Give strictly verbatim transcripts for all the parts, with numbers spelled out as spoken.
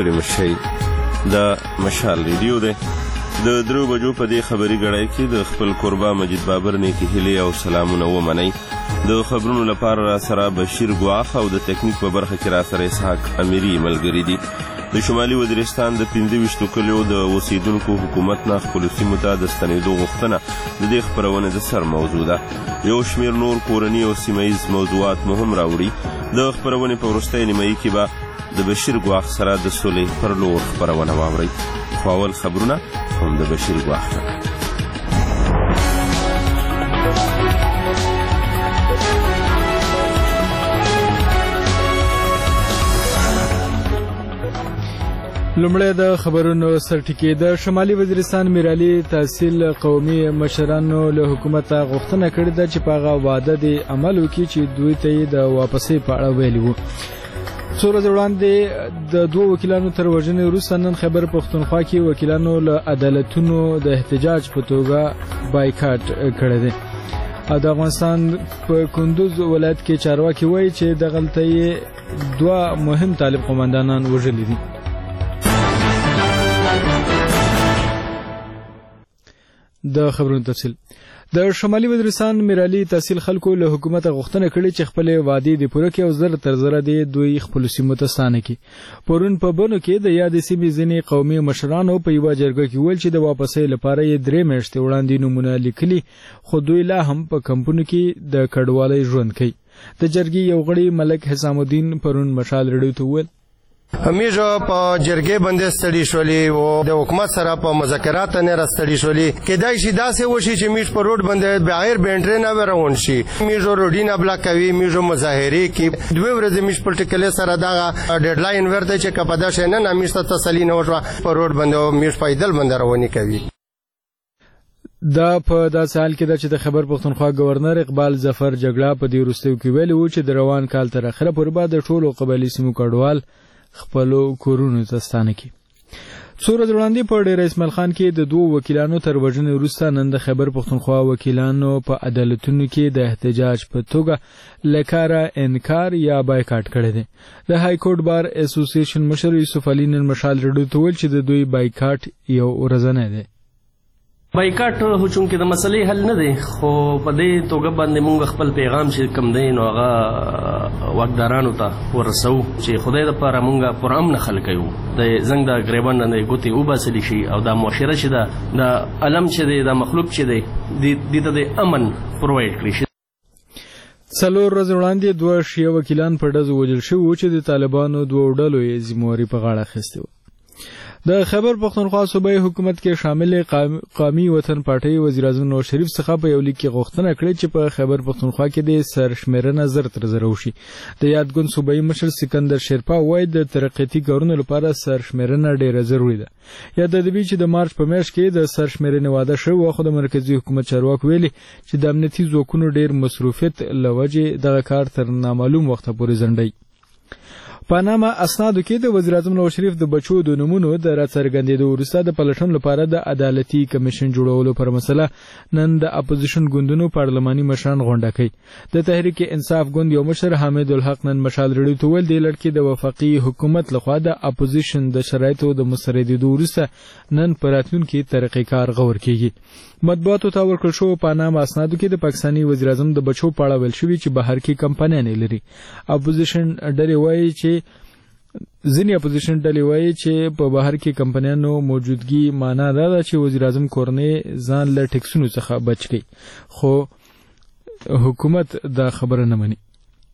ستړي مه شئ. دا مشال ریډیو دی. د درو بجو په دې خبري ګړی کې د خپل کوربه مجید بابر نیکې هیلې او سلامونه ومنئ. د خبرونو لپاره را سره بشیر ګواخ او د تکنیک په برخه کې را سره اسحاق امیري ملګري دي. د شمالي وزیرستان د پنځه ویشتو کلیو د اوسیدونکو حکومت نه خپلو سیمو ته د ستنېدو غوښتنه د دې خپرونې د سر موضوع ده. یو شمېر نور کورني او سیمه ییز موضوعات مو هم راوړي. د خپرونې په وروستۍ نیمایي کې به د بشیر ګواخ سره د سولې پر لور خپرونه واورئ. خو اول خبرونه هم د بشیر ګواخ نه. لومړی د خبرونو سرټکی. د شمالي وزیرستان میرعلي تحصیل قومي مشرانو له حکومته غوښتنه کړې ده چې په هغه وعده دې عمل وکړي چې دوی ته یې د واپسۍ په اړه ویلي وو. څو ورځې وړاندې د دوو وکیلانو تر وژنې وروسته نن خیبر پښتونخوا کې وکیلانو له عدالتونو د احتجاج په توګه بایکاټ کړی دی. او د افغانستان په کندوز ولایت کې چارواکي وایي چې دغلته یې دوه مهم طالب قوماندانان وژلي دي. د خبرونو تفصیل. د شمالي وزیرستان میرعلي تحصیل خلکو له حکومت غوښتنه کړې چې خپل وعدې د پوره کړي او زر تر زره دې دوی خپل سیمو ته ستانه کړي. پرون په بنو کې د یادې سیمې ځینې قومي مشرانو په یوه جرګه کې ویل چې د واپسۍ لپاره یې درې میاشتې وړاندې نومونه لیکلي، خو دوی لا هم په کمپونو کې د کډوالۍ ژوند کوي. د جرګې یو غړي ملک حسام الدین پرون مشال ریډیو ته وویل همیشه په جرګې باندې ستړي شولې او د حکومت سره په مذاکرات نه راستړي شولې. کېدای شي داسې وشي چې میش په روډ باندې بغیر بینټرې نه روان شي. میجو روډینه بلاک کوي، میجو مظاهرې کې دوه ورځې میش پټکلې سره دا ډیډلاین ورته چې کپدا شنه نه میش ته تسلی نه وشو په روډ باندې میش پیدل باندې رواني کوي. دا په داسې حال کې ده چې د خیبر پښتونخوا گورنر اقبال ظفر جګړه په دې وروستیو کې ویلي و چې د روان کال تر اخره پورې به د ټولو قبایلي سیمو کډوال خپلو کورونو ته ستانه کړي. څو ورځې وړاندې په ډېره اسماعیل خان کې د دوو وکیلانو تر وژنې وروسته نن د خیبر پښتونخوا وکیلانو په عدالتونو کې د احتجاج په توګه له کاره انکار یا بایکاټ کړی دی. د های کورټ بار اسوسییشن مشر یوسف علي نن مشال ریډیو ته وویل چې د دوی بایکاټ یو ورځنی دی. بایکاټ هوچون کې د مسلې حل نه دی، خو په دې توګه باندې موږ خپل پیغام چې کم دی نو هغه واکدارانو ته ورسو چې خدای دپاره موږ پر امن خلک یو، د زنګ د ګریبان نه ګوتې وباسلی شي او دا معاشره چې ده د علم چې دی د مخلوق چې دی دې ته د امن پرووایډ کړي شي. څلور ورځې وړاندې دوه شیعه وکیلان په ډزو وژل شوي وو چې د طالبانو دوو ډلو یې ذمهواري په غاړه اخیستې وه. د خیبر پښتونخوا صوبایي حکومت کې شامل قومي وطن پارټۍ وزیر اعظم نواز شریف څخه په یو لیک کې غوښتنه کړې چې په خیبر پښتونخوا کې د سرشمېرنه زر تر زره وشي. د یادګون صوبایي مشر سکندر شیرپا وایي د ترقیتي کارونو لپاره سرشمېرنه ډېره ضروري ده. یاد د دې چې د مارچ په میاشت کې د سرشمېرنې وعده شوې، خو د مرکزي حکومت چارواکو ویلي چې د امنیتي ځواکونو ډېر مصروفیت له وجې دغه کار تر نامعلوم وخته پورې ځنډوي. په نامه اسنادو کې د وزیر اعظم نواز شریف د بچو د نومونو د راڅرګندېدو وروسته د پلټنو لپاره د عدالتي کمیشن جوړولو پر مسله نن د اپوزیشن ګوندونو پارلماني مشران غونډه کوي. د تحریک انصاف ګوند یو مشر حامد الحق نن مشال ریډیو ته ویل د لړ کې د وفاقي حکومت لخوا د اپوزیشن د شرایطو د مستردېدو وروسته نن په راتلونکي ترقي کار غور کیږي. مطبوعاتو ته ورکړل شوو په نامه اسنادو کې د پاکستاني وزیر اعظم د بچو په اړه ویل شوي چې بهر کې کمپنیانې لري. اپوزیشن ډلې وایي چې ځینې اپوزیشن ډلې وایي چې په بهر کې کمپنیانو موجودګي معنا دا ده چې وزیر اعظم کورنۍ ځان له ټکسونو څخه بچ کړي، خو حکومت دا خبره نه مني.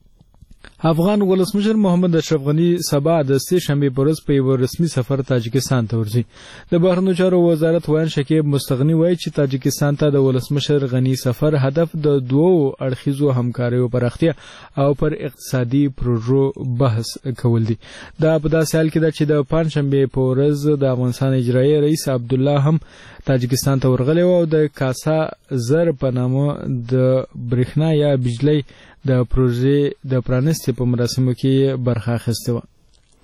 افغان ولسمشر محمد اشرف غنی سبا د سې شنبې په ورځ په یو رسمي سفر تاجکستان ته ورځي. د بهرنیو چارو وزارت ویان شکیب مستغنی وایي چې تاجکستان ته د ولسمشر غنی سفر هدف د دوو اړخیزو همکاریو پراختیا او پر اقتصادي پروژو بحث کول دي. دا په داسې حال کې ده چې د پنجشنبې په ورځ د افغانستان اجرایي رئیس عبدالله هم تاجکستان ته ورغلی و او د کاسا زر په نامه د برېښنا یا بجلی د پروژې د پرانستې په مراسمو کې برخه اخیستې وه.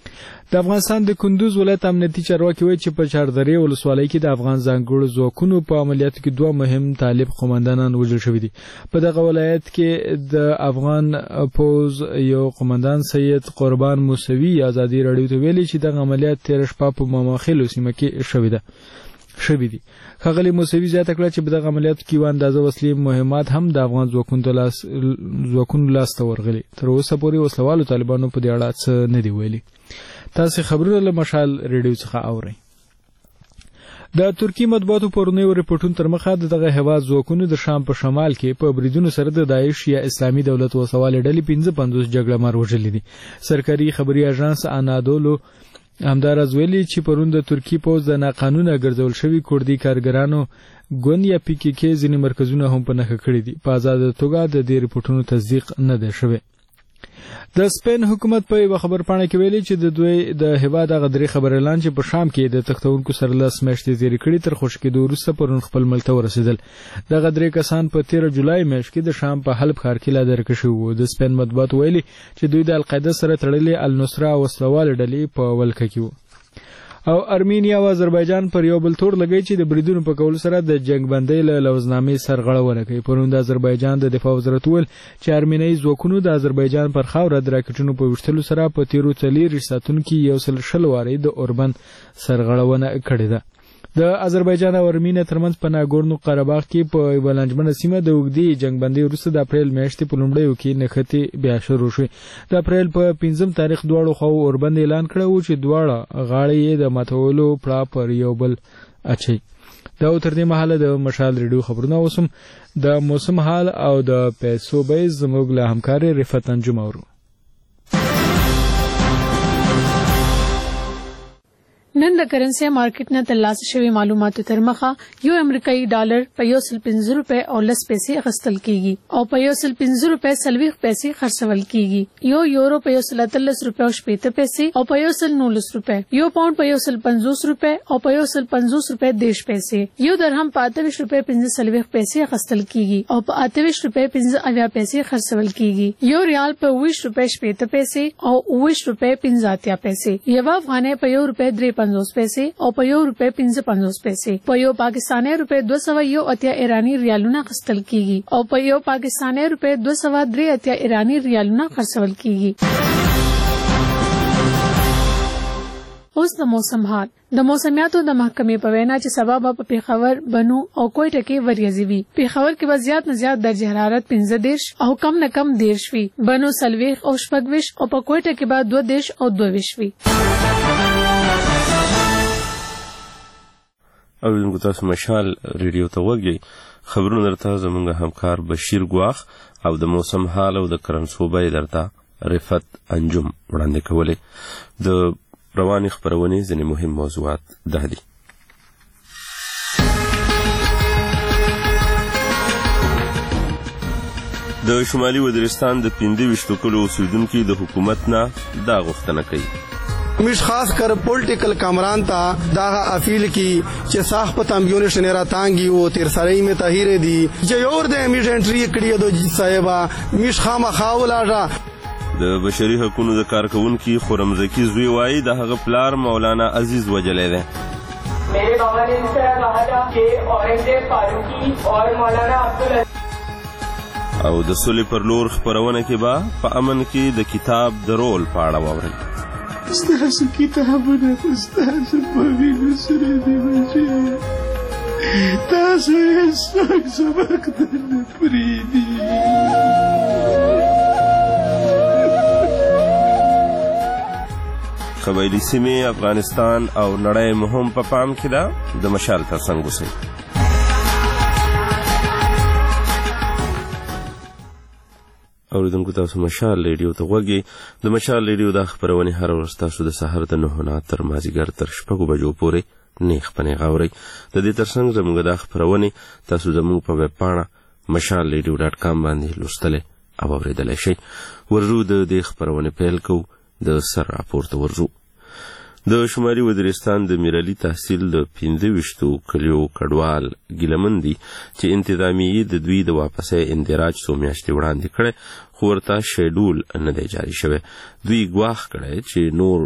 د افغانستان د کندوز ولایت امنیتي چارواکي وایي چې په چاردرې ولسوالۍ کې د افغان ځانګړو ځواکونو په عملیاتو کې دوه مهم طالب قومندانان وژل شوي دي. په دغه ولایت کې د افغان پوز یو قومندان سید قربان موسوي ازادي راډیو ته ویلي چې دغه عملیات تیر شپه په ماماخیلو سیمه کې شوي ده شوي دي. ښاغلي موسوي زیاته کړه چې په دغه عملیاتو کې یو اندازه وسلې مهمات هم د افغان ځواکونو لاس ته ورغلي. تر اوسه پورې وسلوالو طالبانو په دې اړه څه نه دي ویلي. تاسو خبرونه له مشال ریډیو څخه اورئ. د ترکی مطبوعاتو پرونیو ریپورتونو تر مخه دغه هیواد ځواکونو د شام په شمال کې په بریدونو سره د داعش یا اسلامي دولت وسوال ډلې پنځه پنځوس جګړه مار وژلي دي. سرکاري خبري اژانس انادولو همدارز ویلي چې پرون د ترکی پوز د ناقانونه ګرځول شوي کوردي کارګرانو ګوند یا پی کې کې ځینې مرکزونه هم په نښه کړي دي. په آزاده توګه د دې ریپورتونو تصدیق نه دی شوی. د سپین حکومت په یو خبر پاڼه کې ویلي چې د دوی د هیواد هغه درې خبر اعلان چې په شام کې د تختونکو سره لاس میاشتې تیرې کړي تر خوشي کېدو وروسته پرون خپل ملک ته ورسېدل. دغه درې کسان په تیره جولای میاشت کې د شام په حلب ښار کې لا درکه شوي وو. د سپین مطبوعات ویلي چې دوی د القاعده سره تړلې النصره وسلوال ډلې په ولکه کې وو. او ارمینیا او آذربایجان پر یو بل تور لګی چې د بریدونو په کول سره د جنگ بندۍ له لوزنامې سرغړونه کوي. پرون د آذربایجان د دفاع وزارت ویل چې ارمینیایي ځواکونو د آذربایجان پر خاوره د راکټونو په وشتلو سره په تیرو څلېرویشت ساعتونو کې یو سل شل وارې د اوربند سرغړونه کړې ده. د آذربایجان او ارمینیا ترمنځ په ناګورنو قرهباغ کې په یوه لنجمنه سیمه د اوږدې جنګ بندۍ وروسته د اپریل میاشتې په لومړیو کې نښتې بیا شروع شوې. د اپریل په پنځم تاریخ دواړو خواو اوربند اعلان کړی و چې دواړه غاړې یې د ماتولو پړه پر یو بل اچوي. دا تر دې مهاله د مشال ریډیو خبرونه اوسم د موسم حال او د پیسو بیز زموږ له همکارې رفت انجم اورو. نن د کرنسي مارکیټ نه ترلاسه شوی معلوماتو تر مخه یو امریکایي ډالر په یو سل پنځه روپے او لس پیسې اخیستل کیږي او په یو سل پنځه روپے سلويخ پیسې خرڅول کیږي. یو یورو په یو سل اتلس روپے او شپږ پیسې او په یو سل نولس روپے، یو پاوند په یو سل پنځوس روپے او په یو سل پنځوس روپے دیش پیسې، یو درهم په اتویش روپے پنځه سلويخ پیسې اخیستل کیږي او په اتویش روپے پنځه اویا پیسې خرڅول کیږي. یو ریال په ویش روپے شپږ پیسې او ویش روپے پنځه اتیا پیسې، یو افغانۍ په یو روپے درې پنځوس پیسې او په یو روپے پنځه پنځوس پیسې، په یو پاکستاني روپے دوه سوه یو اتیا ایرانی ریالونه اخیستل کیږي او په یو پاکستاني روپے دوه سوه درې اتیا ایرانی ریالونه خرڅول کیږي. اوس د موسم حال. د موسمیاتو د محکمې په وینا چې سبا به په پیښور، بنو او کوټه کې وریځي وي. پیښور کې به زیات نه زیات درجه حرارت پنځه دیرش او کم نه کم دیرش وي. بنو څلوېښت او شپږویشت او په کوټه کې به دوه دیرش او دوه ویشت وي. اوریدونکو تاسو مشال ریډیو ته وګورئ. خبرونه درته زموږ همکار بشیر ګواخ او د موسم حال او د کرنسوبۍ درته رفت انجم وړاندې کولې. د رواني خبرونې ځینې مهم موضوعات ده دي. د شمالي وزیرستان د پنځه ویشتو کلو اوسیدونکي د حکومت نه دا غوښتنه کوي. مش خاص کر پولیټیکل کامران تا دا اپیل کی چې صاحب تامګیونه شنیرا تانګي او تیر سړی می تهیر دي چې اور د امیډ انټری کړی دو صاحبہ مش خامہ خاولاجا. د بشري حقوقو د کارکونکو خرمزکی زوی وایي د هغه پلار مولانا عزیز وجلې ده. میرے بابا نے اس طرح کہا تھا کہ اورنگزیب فاروقی اور مولانا عبدالعزیز او د سولې پر لور خبرونه کې به په امن کې د کتاب د رول په اړه واورئ. ستاسو کتابونه ستاسو په وینو سره دی بچي، تاسو یې څوک سبق نه پرېږدي. قبایلي سیمې، افغانستان او نړۍ مهم په پام کې ده. د مشال ترڅنګ اوسئ. اوریدونکو تاسو مشال ریډیو ته وګورئ. د مشال ریډیو د خبرونې هر ورځ تاسو د سحر د نهو نه تر مازدیګر تر شپږو بجو پورې نیغ په نیغ اورئ. د دې ترڅنګ زموږ د خبرونې تاسو زموږ په ویب پاڼه مشال ریډیو ډاټ کام باندې لوستلی او اورېدلی شئ. ورځو د دې خبرونې پیل کوو. د سر راپورته ورځو. د شمالي وزیرستان د میرعلي تحصیل د پنځه ویشتو کلیو کډوال ګیلمن دي چې انتظامیې د دوی د واپسۍ اندراج څو میاشتې وړاندې کړی خو ورته شیډول نه دی جاري شوی. دوی ګواښ کړی چې نور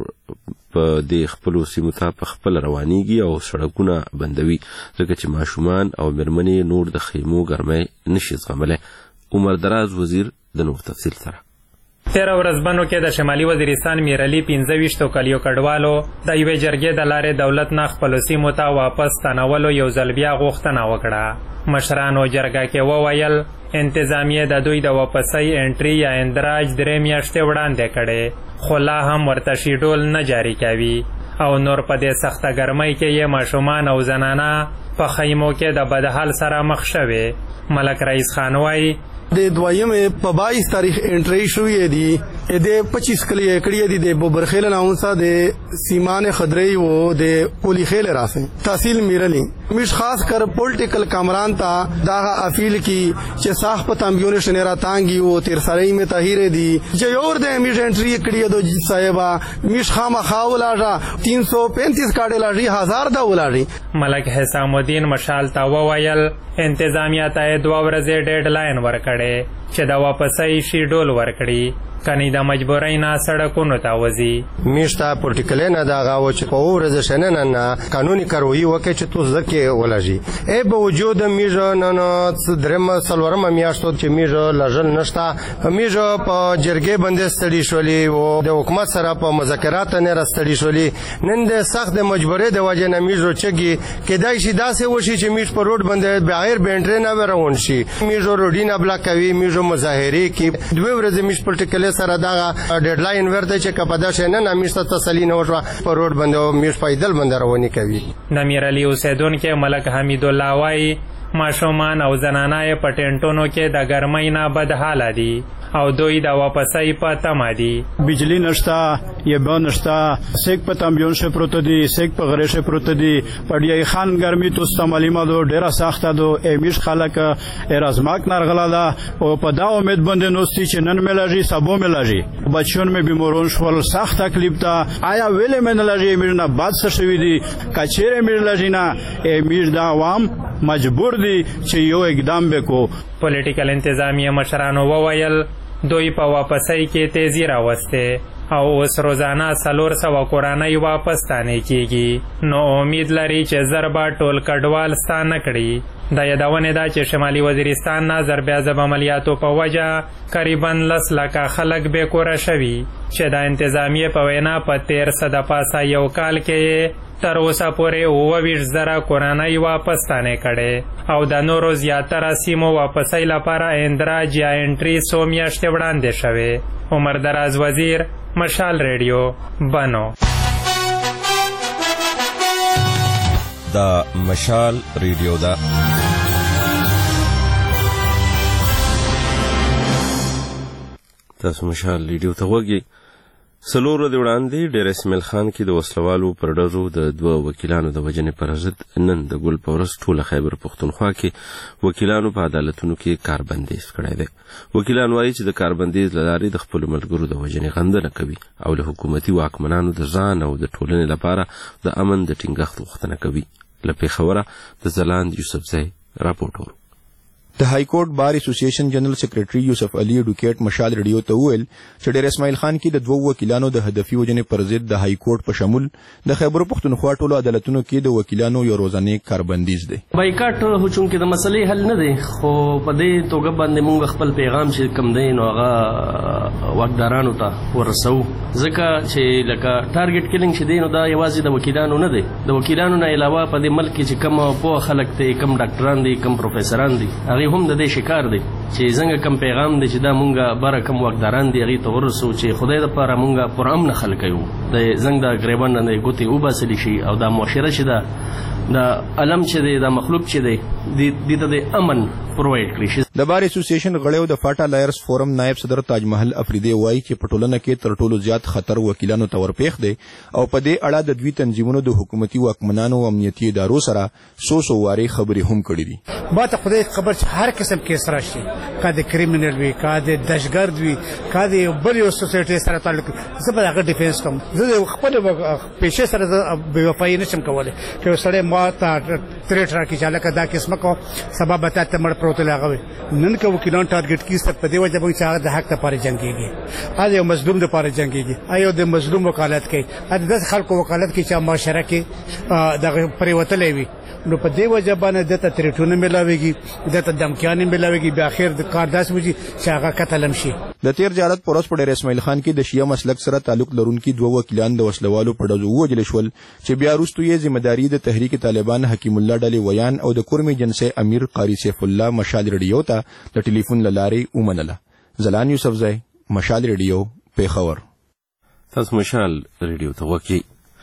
په دې خپلو سیمو ته په خپله روانیږي او سړکونه بندوي ځکه چې ماشومان او مېرمنې نور د خیمو ګرمۍ نشي زغملی. عمر دراز وزیر د نور تفصیل سره. تیره ورځ بنو کې د شمالي وزیرستان میرعلي پنځه ویشتو کلیو کډوالو د یوې جرګې د لارې دولت نه خپلو سیمو ته واپس ستنولو یو ځل بیا غوښتنه وکړه. مشرانو جرګه کې وویل انتظامیې د دوی د واپسۍ انټري یا اندراج درې میاشتې وړاندې کړې خو لا هم ورته شیډول نه جاري کوي او نور په دې سخته ګرمۍ کې یې ماشومان او زنانه په خیمو کې د بدحال سره مخ شوې. ملک رئیس خان وایي د دویمې په باییس تاریخ انټري شوې دي د پچیس کلی کړي دي د بوبرخیل ناونسا د سیمان خدري و د کولی خیل راسه تحصیل میرعلی مش خاص کر پولیټیکل کامران تا دا اپیل کی چې صاحب په تنبیون شنیرا تانګي او تیر سړی می تاهیر دي چې اور د میش انټري کړي دو صاحبہ مش خامہ خاولاجا تین سو پینتیس کاډه لاجی هزار دا ولاجی. ملک حسام الدین مشال تا وویل انتظامیه ته دوه ورځې ډیډ لاین ورکړي چې د واپسۍ شیډول ورکړي کني د مجبورۍ نه سړکونو ته وځي. میشته پولیټیکل نه دا غاو چې په ورځ شنن نه قانوني کاروي وکړي چې تو ځکه ولژي ای به وجود میژه نن درم سلورم میاشتو چې میژه لژل نشتا میژه په جرګې باندې ستړي شولې او د حکومت سره په مذاکرات نه راستړي شولې نن د سخت مجبورۍ د وجه نه میژه چګي کېدای شي داسې وشي چې میژ په روډ باندې بغیر بینټری نه روان شي میژه روډینه بلاک کوي میژه مظاهره کوي دوه ورځې میژ پولیټیکل سره دا ډیډلاین ورته چې کپدا شنه نامیشته تسلی نه وشو په روډ باندې میش پایدل باندې رواني کوي. د میرعلي اوسیدونکو ملک حمید الله وایي ماشومان او زنانه په ټینټونو کې د ګرمۍ نه بدحاله دي او دوی د واپسۍ په تمه دي. بجلی نشتا یا به نشتا سیک په تنبیون شه پروت دي سیک په غره شه پروت دي پډیای خان ګرمي تو استعمالي مادو ډیره سخته دو امیش خلک ارازماک نرغلا دا او په دا امید باندې نوستي چې نن ملاجي سبو ملاجي بچون می بیمارون شول سخت تکلیف تا آیا ویل من لاجي میرنا باد څه شوی دي کچېره میرلاجي نه امیر دا عوام مجبور دي چې یو اقدام وکړو. پولیټیکل انتظامیه مشرانو وویل دوی په واپسۍ کې تیزی راوسته او اوس روزانه څلور سوه کورنۍ واپس ستانې کیږي نو امید لري چې زر به ټول کډوال ستانه کړي. د یادونې ده چې شمالي وزیرستان نه ضربیازب عملیاتو په وجه قریبا لس لکه خلک بې کوره شوي چې د انتظامیې په وینا په تیر څه د پاسه یو کال کې تر اوسه پورې اووه ویشت زره کورنۍ واپس ستانې کړې او د نورو زیاتره سیمو واپسۍ لپاره اندراج یا انټري څو میاشتې وړاندې شوې. عمر دراز وزیر مشال ریډیو بنو. دا مشال ریډیو دا تاسو مشال ریډیو ته وګورئ. څلور ورځې وړاندې ډېر اسماعیل خان کې د وسلوالو پر ډزو د دوه وکیلانو د وژنې پر ضد نن د ګل په ورځ ټوله خیبر پښتونخوا کې وکیلانو په عدالتونو کې کاربندیز کړی دی. وکیلان وایي چې د کاربندیز له لارې د خپلو ملګرو د وژنې غندنه کوي او له حکومتي واکمنانو د ځان او د ټولنې لپاره د امن د ټینګښت غوښتنه کوي. له پېښوره د ځلاند یوسفزی راپورټ. د های کورټ بار اسوسییشن جنرال سیکریټري یوسف علي اډوکیټ مشال ریډیو ته وویل چې ډېر اسماعیل خان کې د دوو وکیلانو د هدفي وژنې پر ضد د های کورټ په شمول د خیبر پښتونخوا ټولو عدالتونو کې د وکیلانو یو ورځنی کاربندیز دی. بایکاټ هو چونکې د مسلې حل نه دی خو په دې توګه باندې موږ خپل پیغام چې کم دی نو هغه واکدارانو ته ورسو ځکه چې لکه ټارګټ کیلینګ چې دی نو دا یوازې د وکیلانو نه دی د وکیلانو نه علاوه په دې ملک کې چې کم پوه خلک دی کم ډاکټران دي کم پروفیسران دي هغه هم د دې شکار دي چې څنګه کم پیغام دی چې دا مونږه بره کم واکداران دي هغې ته ورسو چې خدای دپاره مونږه پر امن خلک یو د زنګ د ګریبان نه ګوتې وباسلي شي او دا معاشره چې ده دا علم چې دی دا مخلوق چې دی دې ته د امن پرووایډ کړی شي. د بار اسوسییشن غړیو د فاټا لایرز فورم نائب صدر تاج محل افریدی وایي چې په ټولنه کې تر ټولو زیات خطر وکیلانو ته ورپېښ دی او په دې اړه د دوی تنظیمونو د حکومتي واکمنانو او امنیتي ادارو سره څو څو وارې خبرې هم کړې دي. ما ته خدای خبر چې هر قسم کیس راشي، کا د کریمینل وي، کا د دهشتګرد وي، کا د بل یو سوسایټي سره تعلق، زه به هغه ډیفینس کوم. زه خپل پیشې سره بې وفایي نشم کولی چې یو سړی ما ته تریټ راکړي چې هلکه دا کیس مه کوه، سبا به تا ته مړ پروت وي. هغه وي نن که وکیلان ټارګېټ کیږي په دې وجه باندې چې هغه د حق دپاره جنګېږي، هغه یو مظلوم دپاره جنګېږي، هغه یو د مظلوم وکالت کوي، هغه د داسې خلکو وکالت کوي چې معاشره کې دغه پرېوتلی وي. نو په دې وجه باندې دته تریټونه ملاويږي، دته دمکیانې ملاويږي، بیا اخر د کار داس وږي چې هغه قتل هم شي. د تیر جهالت پروس په ډېر اسماعیل خان کې د شیعه مسلک سره تعلق لرونکي دوه وکیلان د وسلوالو په ډزو ووژل شول چې بیا وروسته یې ذمہداري د تحریک طالبان حکیم الله ډلې ویان او د کورمي جنسي امیر قاری سیف الله مشال ریډیو ته د ټلیفون له لارې ومنله. زلان یوسفزی، مشال ریډیو، پیښور. تاسو مشال ریډیو ته وکی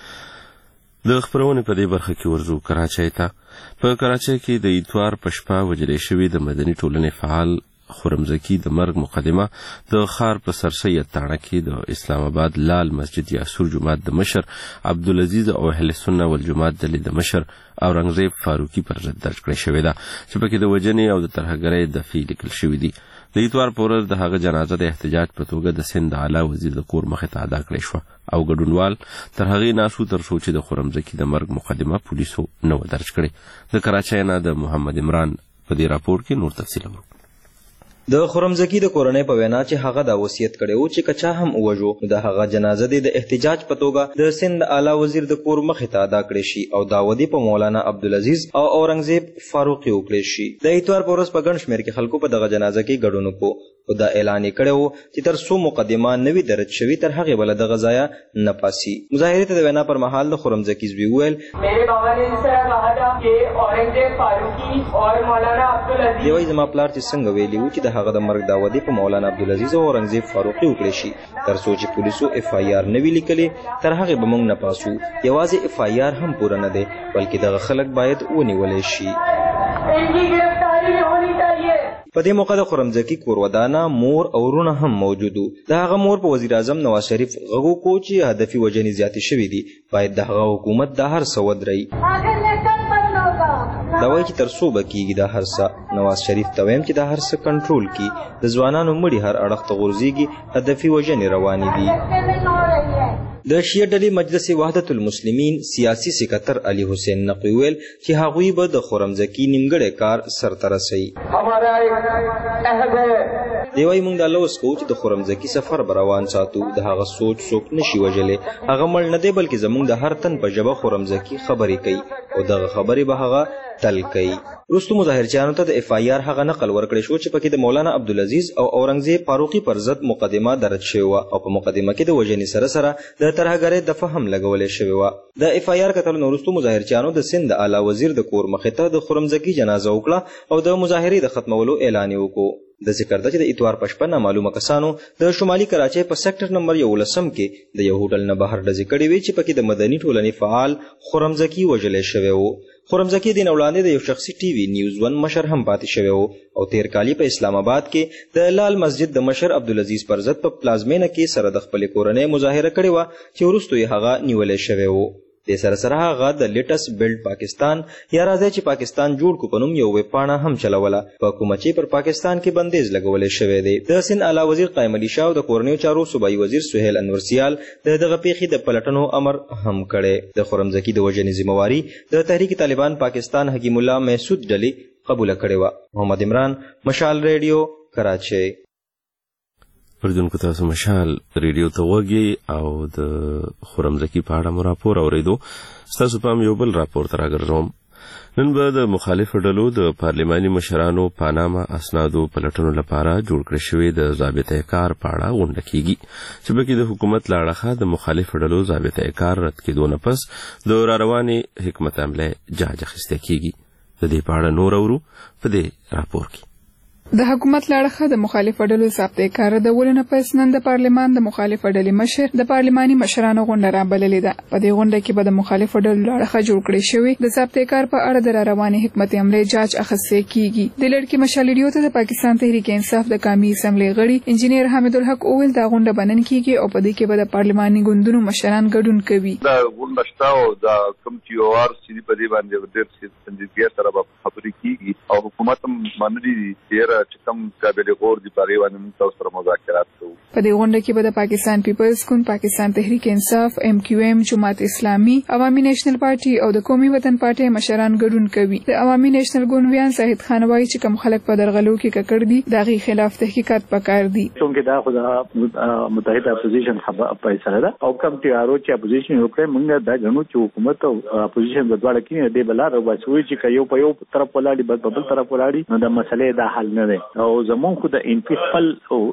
د خبرونې په دې برخه کې ورزو کراچۍ ته. په کراچۍ کې د اتوار په شپه وژلې شوي د مدني ټولنې فعال خرمزکی د مرګ مقدمه د ښار په سرسید تاڼه کې د اسلام آباد لال مسجد یاسور جومات د مشر عبدالعزیز او اهل سنت والجماعت ډلې د مشر اورنګزیب فاروقي پر ضد درج کړې شوې ده چې پکې د وژنې او د ترهګرۍ دفعې لیکل شوي دي. د اتوار په ورځ د هغه جنازه د احتجاج په توګه د سند اعلی وزیر د کور مخې ته ادا کړې شوه او ګډونوال تر هغې ناسو تر څو چې د خرمزکي د مرګ مقدمه پولیسو نه وه درج کړې. د کراچۍ نه د محمد عمران په دې راپور کې نور تفصیل ورو. د خرمزکی د کورنۍ په وینا چې هغه دا وصیت کړی و چې کچا هم ووژو د هغه جنازه دې د احتجاج په توګه د سند اعلی وزیر د کور مخې ته ادا کړی شي او داودي په مولانا عبدالعزیز او اورنګزیب فاروقي وکړی شي. د اتوار په ورځ په ګڼ شمېر کې خلکو په دغه جنازه کې ګډون وکړو او دا اعلان یې کړی و چې تر څو مقدمه نه وي درج شوي تر هغې به له دغه ځایه نه پاسي. مظاهرې ته د وینا پر مهال د خرمزکي زوی وویل دی وایي زما پلار چې څنګه ویلي و چې د هغه د مرګ دعوه دې په مولانا عبدالعزیز او اورنګزیب فاروقي وکړی شي تر څو چې پولیسو اف آی آر نه وي لیکلې تر هغې به موږ نه پاسو. یوازې اف آی آر هم پوره نه دی بلکې دغه خلک باید ونیولی شي. په دې موقع د خرمزکی کورودانه مور او ورونه هم موجود وو. د هغه مور په وزیر اعظم نواز شریف غږ وکړو چې هدفي وژنې زیاتې شوي دي، باید د هغه حکومت دا هر څه ودروي. دا وایي چې تر څو به کېږي دا هر څه. نواز شریف ته وایم چې دا هر څه کنټرول کړي، د ځوانانو مړي هر اړخ ته غورځېږي، هدفي وژنې روانې دي. د شیعه ډلې مجلس وحدت المسلمین سیاسي سکتر علي حسین نقوي ویل چې هغوی به د خرمزکی نیمګړی کار سرته رسوي. دی وایي موږ دا لوس کوو چې د خرمزکی سفر به روان ساتو، د هغه سوچ څوک نشي وژلی، هغه مړ نه دی بلکې زموږ د هر تن په ژبه خرمزکی خبرې کوي او دغه خبرې به هغه تل کوي. وروستو مظاهرچیانو ته د اف آی آر هغه نقل ورکړی شو چې پکې د مولانا عبدالعزیز او اورنګزیب فاروقي پر ضد مقدمه درج شوې وه او په مقدمه کې د وژنې سره سره د ترهګرۍ دفعه هم لګولې شوې وه. د اف آی آر کتلو نه وروستو مظاهرچیانو د سند د اعلی وزیر د کور مخې ته د خرمزکی جنازه وکړه او د مظاهرې د ختمولو اعلان یې وکړو. د ذکر ده چې د اتوار په شپه نامعلومه کسانو د شمالي کراچۍ په سیکټر نمبر یولسم کې د یو هوټل نه بهر ډزې کړې وې چې پکې د مدني ټولنې فعال خرمزکی وژلی شوی و. خرمزکی دین وړاندې د یو شخصي ټي وي نیوز ون مشر هم پاتې شوی و او تیر کالي په اسلام آباد کې د لال مسجد د مشر عبدالعزیز پر ضد په پلازمینه کې سره د خپلې کورنۍ مظاهره کړې وه چې وروستو یې هغه نیولی شوی و. د سره سره هغه د لیټس بلډ پاکستان یا راځي چې پاکستان جوړ کو په نوم یو ویب پاڼه هم چلوله په کومه چې پر پاکستان کې بندیز لګولې شوی دی. د سند اعلی وزیر قائم علي شاه او د کورنیو چارو صوبایي وزیر سهیل انور سیال د دغه پیښې د پلټنو امر هم کړی. د خرمزکی د وژنې ذمہواري د تحریک طالبان پاکستان حکیم الله محسود ډلې قبول کړې وه. محمد عمران، مشال ریډیو، کراچۍ. اردوونکو تاسو مشال ریډیو ته وږي او د خرمزکی په اړه مو راپور اورېدو. ستاسو پام یو بل راپور ته راګرځوم. نن به د مخالفو ډلو د پارلماني مشرانو پاناما اسنادو پلټنو لپاره جوړ کړی شوی د ضابطه کار په اړه غونډه کیږي چې پکې د حکومت له اړخه د مخالفو ډلو ضابطه کار رد کېدو نه پس د راروانې حکمت عملې جاج اخیستی کیږي. د دې په اړه نور اورو په دې راپور کې. د حکومت لاړخه د مخالف ډلو ضابطه کار د ولنه پس نن د پارلمان د مخالف ډلې مشر د پارلماني مشرانو غونډه را بللې ده. په دې غونډه کې به د مخالف ډلو لاړخه جوړ کړی شوی د ضابطه کار په اړه د رواني حکمت عملي جاج اخیستل کیږي. د لړکی مشال ریډیو ته د پاکستان تحریک انصاف د قومي اسمبلی غړي انجینیر حامد الحق اول دا غونډه بنن کیږي او په دې کې به د پارلماني ګوندونو مشران ګډون کوي. دا غونډه شتاو د کوم چې او ار سي په دې باندې ډېر سنجیدګي سره په خبرې کیږي او حکومت هم باندې ډېر چې کوم قابل غور دي په اړه باندې تاسو سره مذاکرات کوو. په دې غونډه کې به د پاکستان پیپلز ګوند، پاکستان تحریک انصاف، ایم کیو ایم، جماعت اسلامي، عوامي نیشنل پارټي او د قومي وطن پارټي مشران ګډون کوي. د عوامي نیشنل ګوند ویان زاهد خان وایي چې کوم خلک په درغلو کې ککړ دي دغه خلاف تحقیقات پکار دي. څنګه دا خو متحده اپوزیشن فیصله ده او کوم تیارو چې اپوزیشن وکړي موږ دا غنو چې حکومت او اپوزیشن د دواړو کې د بلار او بچوي چې یو په یو طرف ولاړي بل په بل طرف ولاړي نو د مسلې دا حل نه ده او زمون خو د ان پی خپل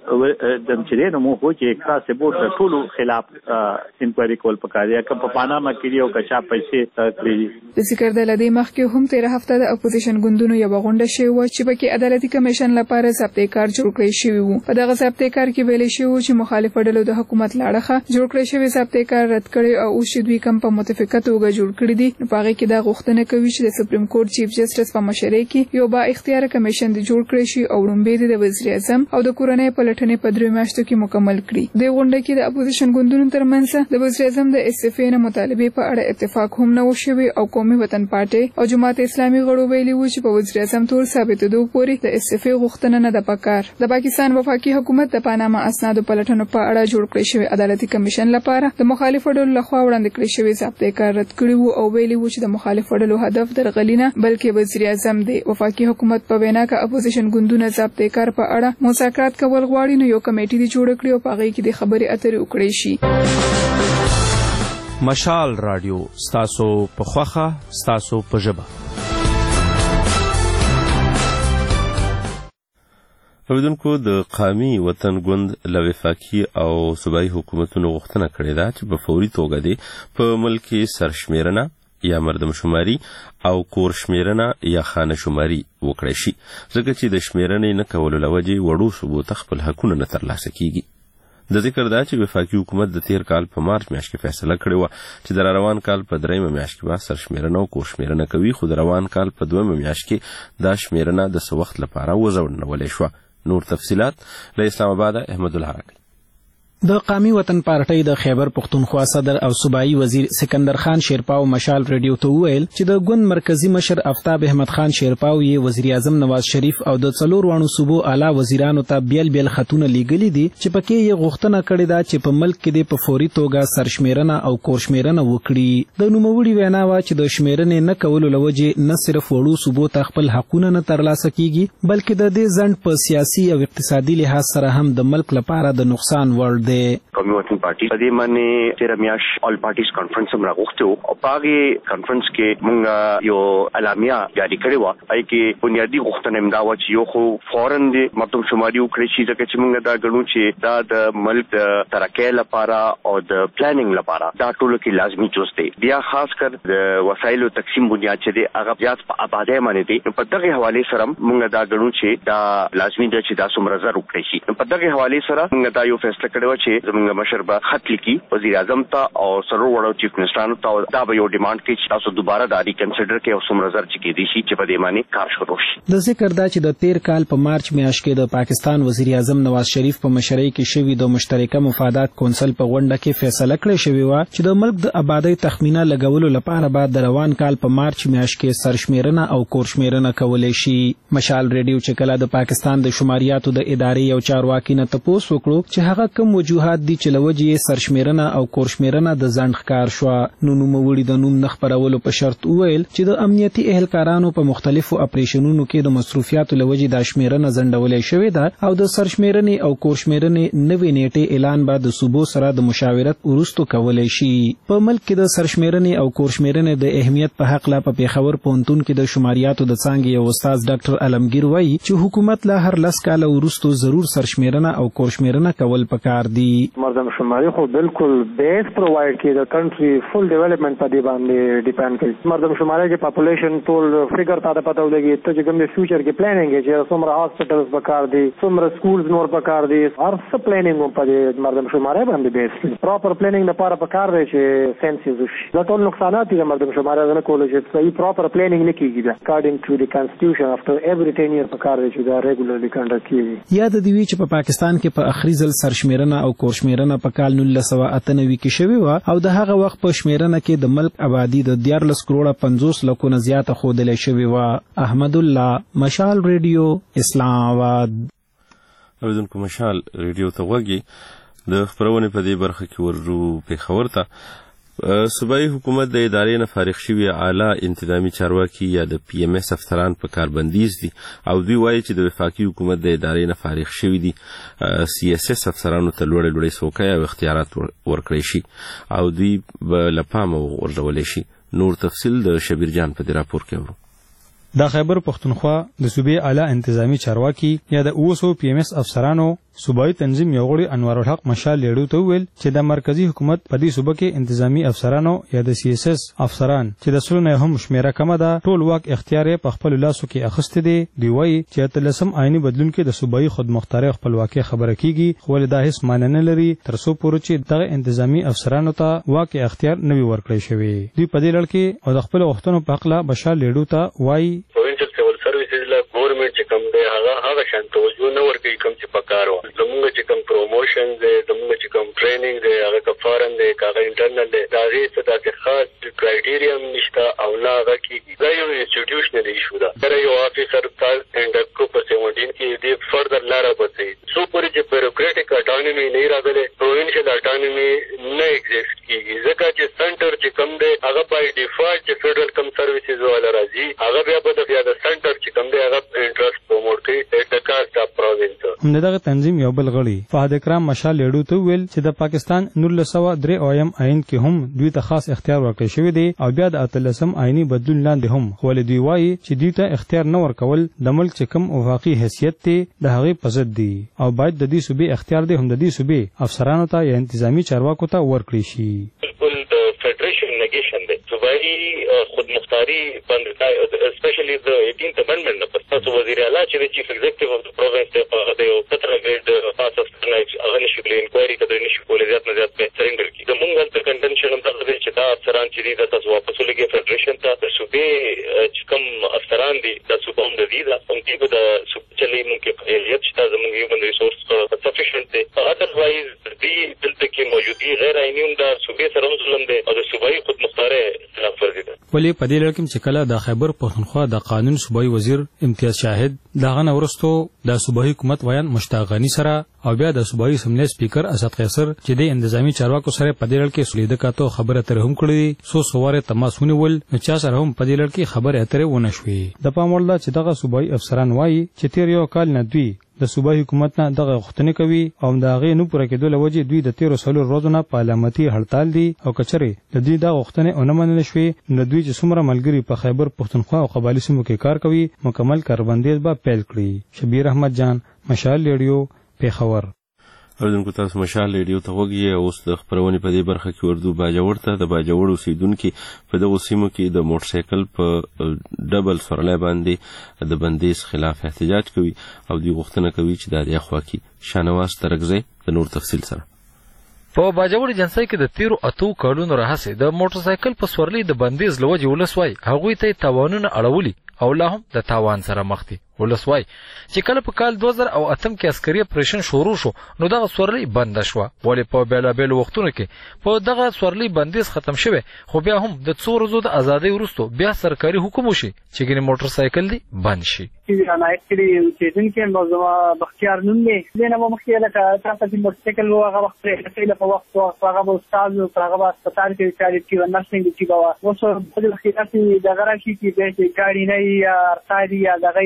د چره نو مو هو چې اکرا سپورت د ټولو خلاف انکوایري کول پکاري کوم په پاناما کې یو کچا پیسې کړی. د ذکر د لدی مخ کې هم تیر هفته د اپوزیشن ګوندونو یو غونډه شوی و چې پکې عدالتي کمیشن لپاره ضابطه کار جوړ کړی شوی وو. په دغه ضابطه کار کې ویل شوی چې مخالف ډلو د حکومت لاړخه جوړ کړی شوی ضابطه کار رد کړي او چې دوی کم په متفقه توګه جوړ کړی دي. نو هغه کې دا غوښتنه کوي چې د سپریم کورټ چیف جسټس په مشرۍ کې یو با اختیار کمیشن د جوړ کړی شي او وړاندې د وزیر اعظم او د کورنۍ پلټنې په درې میاشتو کې مکمل کړي. د غونډه کې د اپوزیشن ګوندونو ترمنځ د وزیر اعظم د استعفا نه مطالبه په اړه اتفاق هم نه وشوي او قومي وطن پارټي او جماعت اسلامي غړو ویلي و چې په وزیر اعظم تور ثابتېدو پورې د استعفا غوښتنه نه ده پکار. د پاکستان وفاقي حکومت د پاناما اسنادو پلټنو په اړه جوړ کړی شوی عدالتي کمیشن لپاره د مخالفو ډلو لخوا وړاندې کړی شوی ضابطه کار رد کړی وو او ویلي و چې د مخالفو ډلو هدف درغلینه بلکې وزیر اعظم دی. وفاقي حکومت په وینا کې اپوزیشن ګوندونه ضابطه کار په اړه مذاکرات کول غواړي نو یو کمیټه دی جوړ کړی او په هغه کې د خبرې اترې وکړي شي. مشال رادیو ستاسو په خوخه ستاسو په ژبه. اوریدونکو د قومي وطن ګوند له وفاقي او صوبایي حکومتونو غوښتنه کړې ده چې په فوري توګه دې په ملک کې سرشمیرنه یا مردم شماري او کور شمیرنه یا خانه شماري وکړي شي ځکه چې د شمیرنې نه کولو له وجې وړو صوبو ته خپل حقونه نه ترلاسه کیږي. د ذکر دا چې وفاقي حکومت د تیر کال په مارچ میاشت کې فیصله کړې وه چې د روان کال په دریمه میاشت کې به سرشمیرنه او کور شمیرنه کوي، خو د روان کال په دویمه میاشت کې دا شمیرنه د څه وخت لپاره وځنډولې شوه. نور تفصيلات له اسلام آباد احمد الحق. د قومي وطن پارټۍ د خیبر پختونخوا صدر او صوبایي وزیر سکندر خان شیرپاو مشال ریډیو ته وویل چې د ګوند مرکزی مشر آفتاب احمد خان شیرپاو یې وزیر اعظم نواز شریف او د څلور وانو صوبو اعلی وزیرانو ته بیل بیل خطونه لیږلي دي چې پکې یې غوښتنه کړې ده چې په ملک کې د په فوري توګه سرشمیرنه او کورشمیرنه وکړي. د نوموړي وینا وا چې د شمیرنې نه کولو لوجې نه صرف وړو صوبو ته خپل حقونه نه ترلاسه کیږي بلکې د دې ځنډ په سیاسي او اقتصادي لحاظ سره هم د ملک لپاره د نقصان وړ دی. قومي وطن پارټي په دې باندې تیر میاش آل پارټیز کانفرنس هم راغوښته او په هغه کانفرنس کې موږ یو اعلامیه جاری کړې و پای کې بنیادی غوښتنه امدا و چې یو خو فورن دې مردم شماري وکړي چې ځکه چې موږ دا غنو چې دا د ملک د ترقۍ لپاره او د پلانینګ لپاره دا ټول کې لازمي جز دی. بیا خاص کر د وسایلو تقسیم بنیاد چې دی هغه زیات په آبادی باندې دی. په دغه حواله سره موږ دا غنو چې دا لازمي دی چې دا څومره زر وکړي شي. په دغه حواله سره موږ دا یو فیصله کړو چې زموږ مشر به خط لیکي وزیر اعظم ته او سرور وړو چیف منسټرانو ته دا به یو ډیماند کوي چې تاسو دوباره دا ریکنسیډر کړئ او څومره زر چې کېدی شي چې په دې باندې کار شروع شي. د ذکر دا چې د تیر کال په مارچ میاشت کې د پاکستان وزیر اعظم نواز شریف په مشرۍ کې شوی د مشترکه مفادات کونسل په غونډه کې فیصله کړې شوې و چې د ملک د آبادی تخمینه لګولو لپاره بعد د روان کال په مارچ میاشت کې سرشمیرنه او کورشمیرنه کولای شي. مشال ریډیو چې کله د پاکستان د شماریاتو د ادارې یو چارواکي نه تپوس وکړو چې هغه کوم وجوهات دي چې لوجې سرشمیرنه او کورشمیرنه د ځنډ ښکار شو، نو نوموړي د نوم نه خپرولو په شرط وویل چې د امنیتي اهلکارانو په مختلفو اپریشنونو کې د مصروفیاتو لوجې د شمیرنه ځنډولې شوې ده او د سرشمیرنې او کورشمیرنې نوې نیټې اعلان به د صوبو سره د مشاورت وروسته کولای شي. په ملک کې د سرشمیرنې او کورشمیرنې د اهمیت په حق لا په پیښور پوهنتون کې د شماریاتو د څانګې یو استاد ډاکټر علمگیر وایي چې حکومت لا هر لس کاله وروسته ضرور سرشمیرنه او کورشمیرنه کول پکار دي. دي. مردم شماري خو بالکل بیس پرووایډ کړي د کنټری فل ډیولپمنٹ په دې باندې ډیپند کوي. مردم شماري کې پاپولیشن ټول فګر ته پته ولګي ته چې کوم د فیوچر کې پلانینګ چې څومره هاسپټلز پکار دي څومره سکولز نور پکار دي هر څه پلانینګ په دې مردم شماري باندې بیس پراپر پلانینګ لپاره پکار دی چې سنسز وشي. دا ټول نقصانات دي مردم شماري نه کول چې صحیح پراپر پلانینګ نه کیږي. اکارډینګ ټو د کانسټیټیوشن افټر ایوری ټین ایئر پکار دی چې دا ریګولرلی کنډکټ کیږي. یاد دی وی چې په پاکستان کې په اخري ځل سرشمیرنه او کورشمیرنه په کال نولس سوه اته نوي کې شوې و او د هغه وخت په شمیرنه کې د ملک آبادی د دیارلس کروڑه پنځوس لکونه زیاته ښودلې شوې و. احمد الله، مشال ریډیو، اسلام آباد. اوریدونکو مشال ریډیو ته غوږی د خبرونې په دې برخه کې ورو پېښور ته صوبایي حکومت د ادارې نه فارغ شوي اعلی انتظامی چارواکي یا د پی ایم ایس افسران په کاربندیز دي او دوی وایي چې د وفاقي حکومت د ادارې نه فارغ شوي دي سی اس اس افسرانو ته لوړې لوړې څوکۍ او اختیارات ورکړی شي او دوی به له پامه وغورځولی شي. نور تفصیل د شبیر جان په دې راپور کې ورو. د خیبر پښتونخوا د صوبې اعلی انتظامی چارواکي یا د اوسو پی ایم ایس افسرانو صوبایي تنظیم یو غړي انوار الحق مشال لیډو ته ویل چې د مرکزی حکومت په دې صوبه کې انتظامی افسرانو یا د سی اس اس افسران چې د سلو نه هم شمیره کمه ده ټول واک اختیار په خپل لاسو کې اخیسته دي. دی وایي چې اتلسم آئینی بدلون کې د صوبایي خودمختاري خپلواکي خبره کیږي خو دا هیڅ معنی نه لري تر څو پورې چې دغه انتظامی افسرانو ته واک اختیار نه وي ورکړی شوی. دوی په دې لړ کې او د خپل وختونو په اړه مشال لیډو ته وایي ګورنمنت چې کوم دی هغه هغه شان توجه نه ورکوي کوم چې پکارو. زموږ چې کوم پروموشن دی زموږ چې کوم ټریننګ دی هغه که فارن دی که هغه انټرنل دی د هغې څه داسې خاص کرایټیریا هم نشته او نه هغه کېږي. دا یو انسټیټیوشنل ایشو ده. هر یو افیسر انډر کو په سیونټین کې دې فردر لاره بسوي څو پورې چې بیوروکریټک اټانومي نه راغلی پروینشل اټانومي نه ایگزیسټ کېږي ځکه چې سنټر چې کوم دی هغه بای ډیفالټ چې فیډرل کم سروسز والا راځي هغه بیا به د بیا د سنټر چې کوم دی هغه انټرست پروموټ کوي د کاسټ اف پروینس. همدغه تنظیم یو بل غړي فهد اکرام مشال لیډو ته ویل چې د پاکستان نولس سوه درې اویم آئین کې هم دوی ته خاص اختیار ورکړی شوی دی او بیا د اتلسم آئینی بدلون لاندې هم خو ولې دوی وایي چې دوی ته اختیار نه ورکول د ملک چې کوم وفاقي حیثیت دی د هغې په ضد دی او باید د دې صوبې اختیار دی هم د دې صوبې افسرانو ته یا انتظامی چارواکو ته ورکړی شي. بالکل د فیډریشن نګیشن دی صوبایي خودمختاري باندې اسپیشلی د ایټینت امندمنټ نه پس تاسو وزیر اعلی چې د چیف ایگزیکټیو اف د پروینس دی هغه د یو ستره ګریډ پاس افسر نه هغه نشي کولی انکوایري ته دوی نشي کولی زیات نه زیات به سرینډر کړي. زموږ هلته کنټنشن هم دغه دی چې دا افسران چې دي دا تاسو واپس ولګي فیډریشن ته د صوبې چې کوم افسران دي دا صوبه هم د دي دا هم دي به د صوبې چلې مونږ کې فعالیت شته زموږ هیومن ریسورس سفیشنټ دی. ادروایز دي دلته کې موجودي غیر عیني هم د صوبې سره هم ظلم دی او د صوبایي خودمختارۍ خلاف ورزي ده. ولې په دې لړ کې چې کله د خیبر پښتونخوا د قانون صوبایي وزیر امتیاز شاهد دغه نه وروسته د صوبایي حکومت ویان مشتاق غني سره او بیا د صوبایي اسمبلی سپیکر اسد قیصر چې د انتظامی چارواکو سره په دې لړ کې سلیده کاته خبره تر هم کړې سو سواره تماسونه ول نو چا سره هم په دې لړ کې خبره اترې ونه شوې. د پام وړ چې دغه صوبایي افسران وایي چې تیر یو کال نه دوی د صوبایي حکومت نه دغه غوښتنې کوي او د هغې نه پوره کېدو له وجې دوی د تیرو څلورو ورځو نه په علامتي هړتال دي او که چېرې د دوی دا غوښتنې ونه منل شوې نو دوی چې څومره ملګري په خیبر پښتونخوا او قبایلي سیمو کې کار کوي مکمل کاربندیز به پیل کړي. شبیر احمد جان، مشال ریډیو، پېښور. اوریدونکو تاسو مشال ریډیو ته غوږی. اوس د خبرونې په دې برخه کې وردو باجوړ ته د باجوړ اوسیدونکي په دغو سیمو کې د موټر سایکل په ډبل سورلی باندې د بندیز خلاف احتجاج کوي او دوی غوښتنه کوي چې د دې خوا کې شانواز ترکزی د نور تفصیل سره په باجوړ جنسۍ کې د تیرو اتو کالونو راهیسې د موټر سایکل په سورلي د بندیز له وجې ولس وایي هغوی ته یې تاوانونه اړولي او لا هم د تاوان سره مخ دي. ولس وایي چې کله په کال دوه زره او اتم کې عسکري اپریشن شروع شو نو دغه سورلي بنده شوه ولې په بېلابېلو وختونو کې په دغه سورلي بندیز ختم شوی خو بیا هم د څو ورځو د ازادۍ وروسته بیا سرکاري حکم وشي چې ګینې موټر سایکل دی بند شي. عنایت کړي اوسېدونکي نو زما بختیار نوم دی دې نه به مخکې لکه تا ته چې موټر سایکل و هغه وخت پرېښتی په وخت وخت هغه به استاد و هغه به اسپتال کې چارې کړي و نرسنګ چې به وه اوس په دې وخت کې داسې دغه راشي چې بیا چې ګاډي نه وي یا ارتا دي یا دغه تکلیف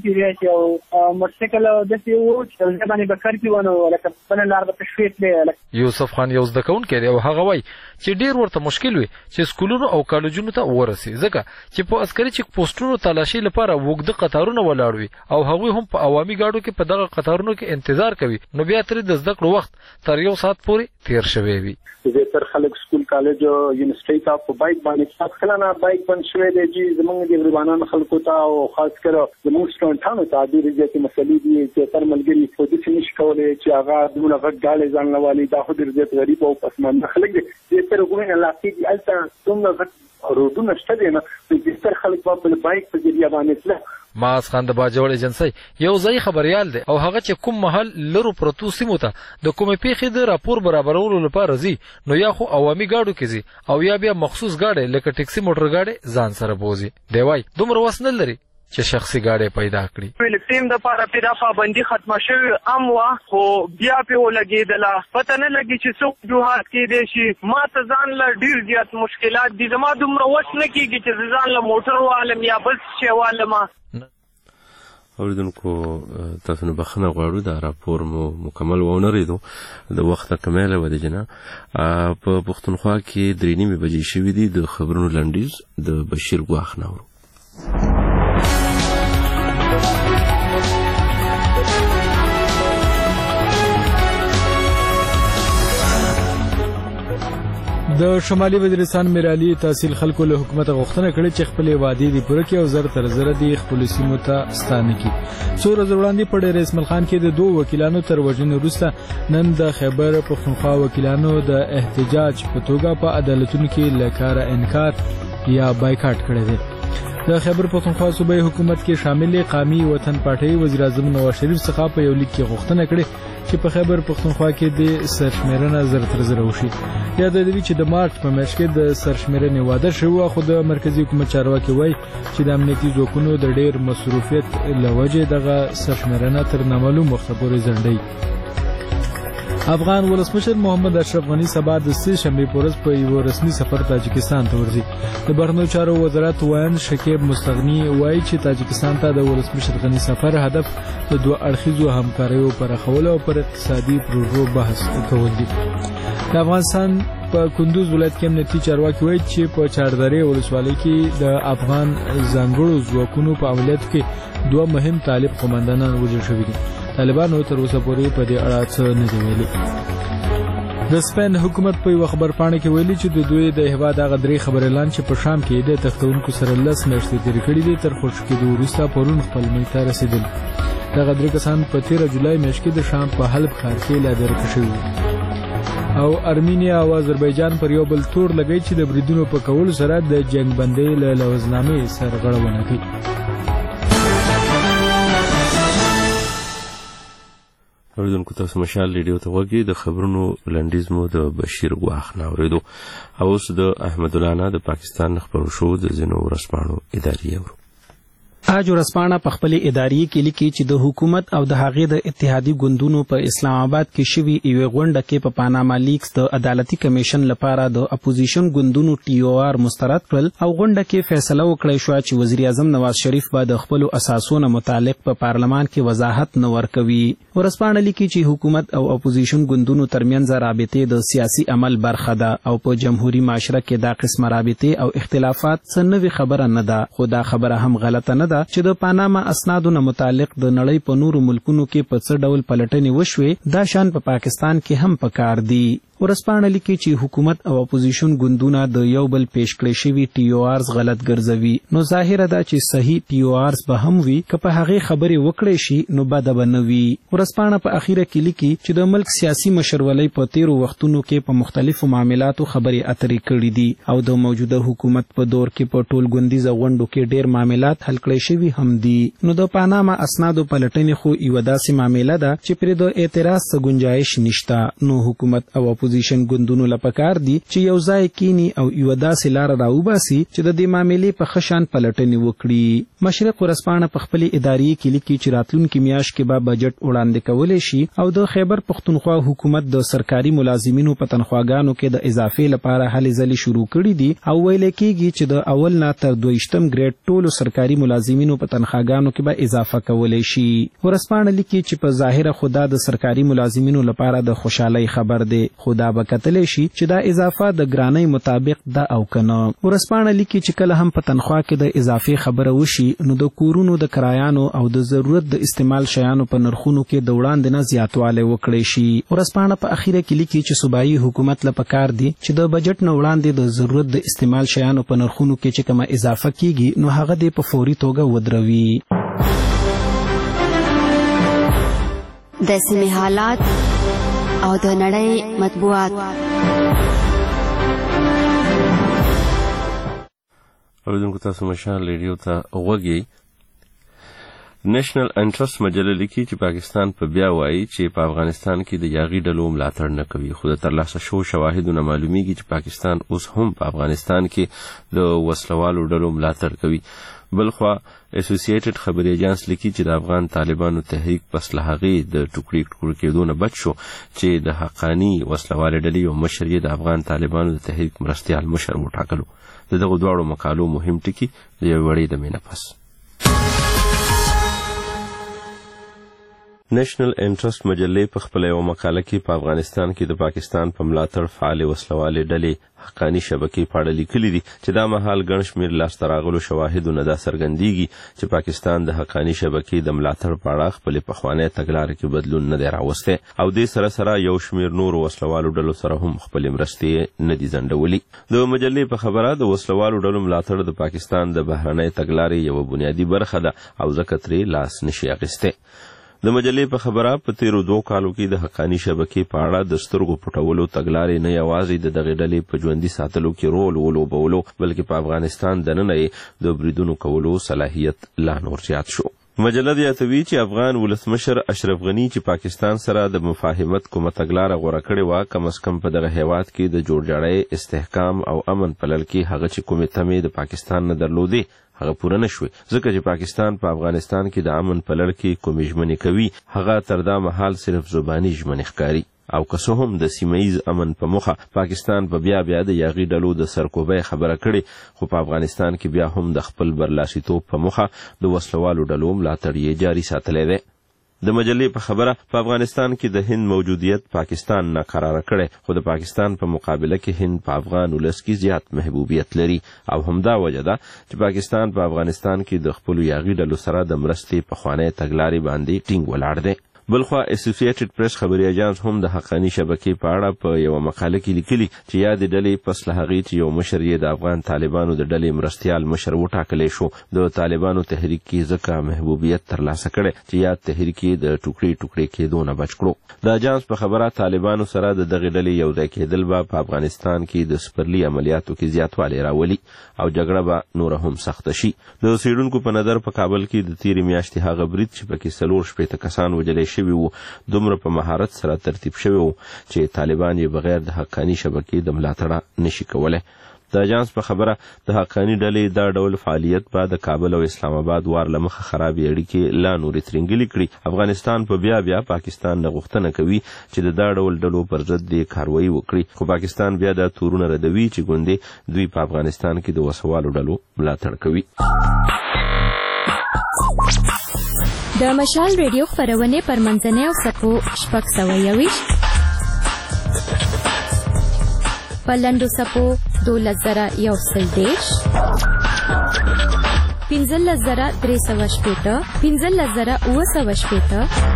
کې راشي او موټرسایکل داسې وو چې دلته باندې به کار کوي نو لکه بله لار به تشویق دی. یوسف خان یو زده کوونکی دی او هغه وایي چې ډېر ورته مشکل وي چې سکولونو او کالجونو ته ورسي ځکه چې په عسکري چیک پوسټونو تلاشي لپاره اوږده قطارونه ولاړ وي او هغوی هم په عوامي ګاډو کې په دغه قطارونو کې انتظار کوي نو بیا ترې د زده کړو وخت تر یو ساعت پورې تیر شوی وي. زیاتره خلک سکول کالج او یونیورسيټي ته په بایک باندې څخه خلانه بایک باندې شوی دی چې زمونږ د غریبانو خلکو ته او خاص کر زموږ سټوډنټانو ته د ریاضي مسلې دي چې تر ملګری په دې څه نشي کولای چې هغه دونه غټ ګاډي ځان لوالي دا خو د ریاضي غریب او پسمانده خلک دي چې تر وګورئ لاکي دي الته څومره غټ روډونه شته دي نه چې تر خلک په بایک په ذریعہ باندې تله. معاذ خان د باجوړ ایجنسی یو ځای خبريال دی او هغه چې کوم محل لرو پروتو سیمو ته د کومې پیښې د راپور برابرولو لپاره ځي نو یا خو عوامي ګاډو کې ځي او یا بیا مخصوص ګاډي لکه ټیکسي موټر ګاډي ځان سره بوزي. دی وای دومره وس نه لري چې شخصي ګاډي پیدا کړي. ویل ټیم د پاره پیدا پابندي ختمه شوی ام وا خو بیا په ولګیدله پته نه لګي چې څوک جوهات کې دي شي ما ته ځان له ډیر زیات مشکلات دي زما دومره وس نه کیږي چې ځان له موټر والم یا بس شي والم. اوریدونکو تاسو نه بخښنه غواړو دا راپور مو مکمل ونه ریدو د وخت کماله و د جنا په پښتونخوا کې درې نیمې بجې شوې دي د خبرونو لنډیز د بشیر ګواخ ناورو. د شمالي وزیرستان میرالي تحصیل خلکو له حکومت غوښتنه کړې چې خپل وعده دي پوره کړي او زر تر زر دي خپل سیمو ته ستانه کړي. څو ورځې وړاندې په ډېر اسماعیل خان کې د دوه وکیلانو تر وژنې وروسته نن د خیبر پښتونخوا وکیلانو د احتجاج په توګه په عدالتونو کې له کاره انکار یا بایکاټ کړی دی. د خیبر پښتونخوا صوبایي حکومت کې شامل قومي وطن پارټي وزیر اعظم نواز شریف څخه په یو لیک کې غوښتنه کړې چې په خیبر پښتونخوا کې د سرشمیرنه زر تر زر وشي. یاد دی چې د مارچ په میاشت کې د سرشمیرنې واده شوی خو د مرکزی حکومت چارواکي وایي چې د امنیتي ځواکونو د ډېر مصروفیت له وجې دغه سرشمیرنه تر نامعلوم وخته پورې ځنډوي. افغان ولسمشر محمد اشرف غنی سبا د سه شنبه په ورځ په یو رسمي سفر تاجکستان ته ورځي. د بهرنیو چارو وزارت وایي شکیب مستغنی وایي چې تاجکستان ته د ولسمشر غنی سفر هدف د دوه اړخیزو همکاریو پراخول او پر اقتصادي پروژو بحث کول دي. د افغانستان په کندوز ولایت کې امنیتي چارواکي وایي چې په چاردرې ولسوالۍ کې د افغان ځانګړو ځواکونو په عملیاتو کې دوه مهم طالب قومندانان وژل شوي دي. طالبانو تر اوسه پورې په دې اړه څه نه دی ویلي. د سپین حکومت په یو خبرپاڼه کې ویلي چې د دوی د هیواد هغه درې خبرې اعلان چې په شام کې د تختونکو سره لس میاشتې تېرې کړې دي تر خوشي کېدو وروسته پرون خپل ملک ته رسېدل. دغه درې کسان په تیره جولای میاشت کې د شام په حلب ښار کې لادرکه شوي وو او ارمینیا او آذربایجان پر یو بل تور لګی چې د بریدونو په کولو سره د جنگ بندۍ له لوزنامې سرغړونه کوي. اوریدونکو تاسو مشال ریډیو ته وګورئ د خبرونو لنډیز مو د بشیر ګواخ ناوریدو او اوس د احمد الله نه د پاکستان خبرو شو د زینو رسمانو اداري اورو. آج ورځپاڼه په خپل اداري کې لیکي چې د حکومت او د هغې د اتحادي ګوندونو په اسلام آباد کې شوي یوې غونډه کې په پاناما لیکس د عدالتي کمیشن لپاره د اپوزیشن ګوندونو ټي او آر مسترد کړل او غونډه کې فیصله وکړی شوه چې وزیر اعظم نواز شریف به د خپلو اساسونو متعلق په پارلمان کې وضاحت نه ورکوي. ورځپاڼه لیکي چې حکومت او اپوزیشن ګوندونو ترمنځ رابطې د سیاسي عمل برخه ده او په جمهوریت معاشره کې دا قسمه رابطې او اختلافات څه نوې خبره نه ده خو دا خبره هم غلطه نه ده چې د پاناما اسنادو نه متعلق د نړۍ په نورو ملکونو کې په څه ډول پلټنې وشوې دا شان په پاکستان کې هم پکار دي. ورځپاڼه لیکي چې حکومت او اپوزیشن ګوندونه د یو بل پیش کړی شوي ټي او آرز غلط ګرځوي نو ظاهره ده چې صحیح ټي او آرز به هم وي که په هغې خبرې وکړی شي نو بده به نه وي. ورځپاڼه په اخیره کې لیکي چې د ملک سیاسي مشرولۍ په تیرو وختونو کې په مختلفو معاملاتو خبرې اترې کړي دي او د موجوده حکومت په دور کې په ټول ګوندیزه غونډو کې ډېر معاملات حل کړی شوي هم دي. نو د پاناما اسنادو پلټنې خو یوه داسې معامله ده چې پرې د اعتراض څه ګنجایش نشته نو حکومت او اپوزیشن ګوندونو لپاره دي چې یو ځای کینی او یو داسې لار راوباسي چې د دې معاملې په خشان پلټنې وکړي. مشرق ورځپاڼه په خپل اداري کې لیکي چې راتلونکي میاشت کې به بجټ وړاندې کولای شي او د خیبر پختونخوا حکومت د سرکاري ملازمینو په تنخواګانو کې د اضافې لپاره هلې ځلې شروع کړي دي او ویل کېږي چې د اول نه تر دویشتم ګریډ ټولو سرکاري ملازمینو په تنخواګانو کې به اضافه کولای شي. ورځپاڼه لیکي چې په ظاهره خدا د سرکاري ملازمینو لپاره د خوشحالۍ خبر دی، خدا به کتلی شي چې دا اضافه د ګرانۍ مطابق ده او کنه. ورځپاڼه لیکي چې کله هم په تنخوا کې د اضافې خبره وشي نو د کورونو د کرایانو او د ضرورت د استعمال شیانو په نرخونو کې د وړاندې نه زیاتوالی وکړی شي. ورځپاڼه په اخیره کې لیکي چې صوبایي حکومت له پکار دی چې د بجټ نه وړاندې د ضرورت د استعمال شیانو په نرخونو کې چې کومه اضافه کیږي نو هغه دې په فوري توګه ودروي. د سیمې حالات او د نړۍ مطبوعات. اوریدونکو تاسو مشال ریډیو ته غوږی. نېشنل انټرست مجله لیکي چې پاکستان په بیا وایي چې په افغانستان کې د یاغي ډلو ملاتړ نه کوي، خو د ترلاسه شوو شواهدونه معلومیږي چې پاکستان اوس هم په افغانستان کې د وسلوالو ډلو ملاتړ کوي. بلخوا اسوسییټډ خبري اجانس لیکي چې د افغان طالبانو تحریک پس له هغې د ټوکړي ټوکړي کېدو نه بچ شو چې د حقاني وسلوالې ډلې یو مشر یې د افغان طالبانو د تحریک مرستیال مشر وټاکلو. د دغو دواړو مقالو مهم ټکي د یوې وړې دمې نه پس. نېشنل انټرست مجلې په خپله یوه مقاله کې په افغانستان کې د پاکستان په ملاتړ فعالې وسلوالې ډلې حقاني شبکې په اړه لیکلي دي چې دا مهال ګڼ شمېر لاسته راغلو شواهدو نه دا څرګندېږي چې پاکستان د حقاني شبکې د ملاتړ په اړه خپلې پخوانۍ تګلارې کې بدلون نه دی راوستی او دې سره سره یو شمېر نورو وسلوالو ډلو سره هم خپلې مرستې نه دي ځنډولي. د مجلې په خبره د وسلوالو ډلو ملاتړ د پاکستان د بهرنۍ تګلارې یوه بنیادي برخه ده او ځکه ترې لاس نشي اخیستی. د مجلې په خبره په تیرو دوه کالو کې د حقاني شبکې په اړه د سترګو پټولو تګلارې نه یوازې د دغې ډلې په ژوندي ساتلو کې رول ولوبولو بلکې په افغانستان دننه یې د بریدونو کولو صلاحیت لا نور زیات شو. مجله زیاتوي چې افغان ولسمشر اشرف غني چې پاکستان سره د مفاهمت کومه تګلاره غوره کړې وه کم از کم په دغه هیواد کې د جوړجاړۍ استحکام او امن پلل کې هغه چې کومې تمې د پاکستان نه درلودې هغه پوره نه شوې، ځکه چې پاکستان په افغانستان کې د امن په لړ کې کومې ژمنې کوي هغه تر دا مهال صرف زباني ژمنې ښکاري او که څه هم د سیمهیز امن په موخه پاکستان په بیا بیا د یاغي ډلو د سرکوبۍ خبره کړې خو په افغانستان کې بیا هم د خپل برلاسیتوب په موخه د وسلوالو ډلو ملاتړ یې جاري ساتلی دی. د مجلې په خبره په افغانستان کې د هند موجودیت پاکستان ناقراره کړی خو د پاکستان په مقابله کې هند په افغان ولس کې زیات محبوبیت لري او همدا وجه ده چې پاکستان په افغانستان کې د خپلو یاغي ډلو سره د مرستې پخوانۍ تګلارې باندې ټینګ ولاړ دی. بلخوا اسوسییټډ پریس خبري اجانس هم د حقاني شبکې په اړه په یوه مقاله کې لیکلي چې یادې ډلې پس له هغې چې یو مشر یې د افغان طالبانو د ډلې مرستیال مشر وټاکلی شو د طالبانو تحریک کې ځکه محبوبیت ترلاسه کړی چې یاد تحریک یې د ټوکړي ټوکړي کېدو نه بچ کړو. د اجانس په خبره طالبانو سره د دغې ډلې یو ځای کېدل به په افغانستان کې د سپرلي عملیاتو کې زیاتوالی راولي او جګړه به نوره هم سخته شي. د څېړونکو په نظر په کابل کې د تېرې میاشتې هغه برید چې پکې څلور شپېته کسان وژلی شوي وو دومره په مهارت سره ترتیب شوی وو چې طالبان یې بغیر د حقاني شبکې د ملاتړه نشي کولی. د اجانس په خبره د حقاني ډلې دا ډول فعالیت به د کابل او اسلام آباد وار له مخه خرابې اړیکې لا نورې ترینګلې کړي. افغانستان په بیا بیا پاکستان نه غوښتنه کوي چې د دا ډول ډلو پر ضد دې کاروایي وکړي خو پاکستان بیا دا تورونه ردوي چې ګوندې دوی په افغانستان کې د وسوالو ډلو ملاتړ کوي. د مشال ریډیو خپرونې پر منځنۍ او سپو شپږ سوه یوویشت په لنډو څپو دولس زره یو سل دېرش پنځلس زره درې سوه شپېته پنځلس زره اووه سوه شپېته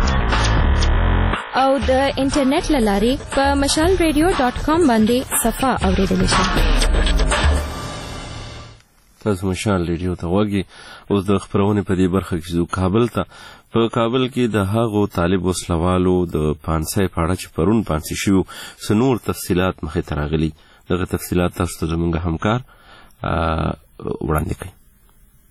او د انټرنیټ له لارې په مشال ریډیو ډاټ کام باندې صفحه اورېدلی شئ. تاسو مشال ریډیو ته غوږی. اوس د خپرونې په دې برخه کې ځو کابل ته. په کابل کې د هغو طالب وسلوالو د پانسۍ په اړه چې پرون پانسي شوي څه نور تفصیلات مخې ته راغلي. دغه تفصیلات تاسو ته زموږ همکار وړاندې کوي.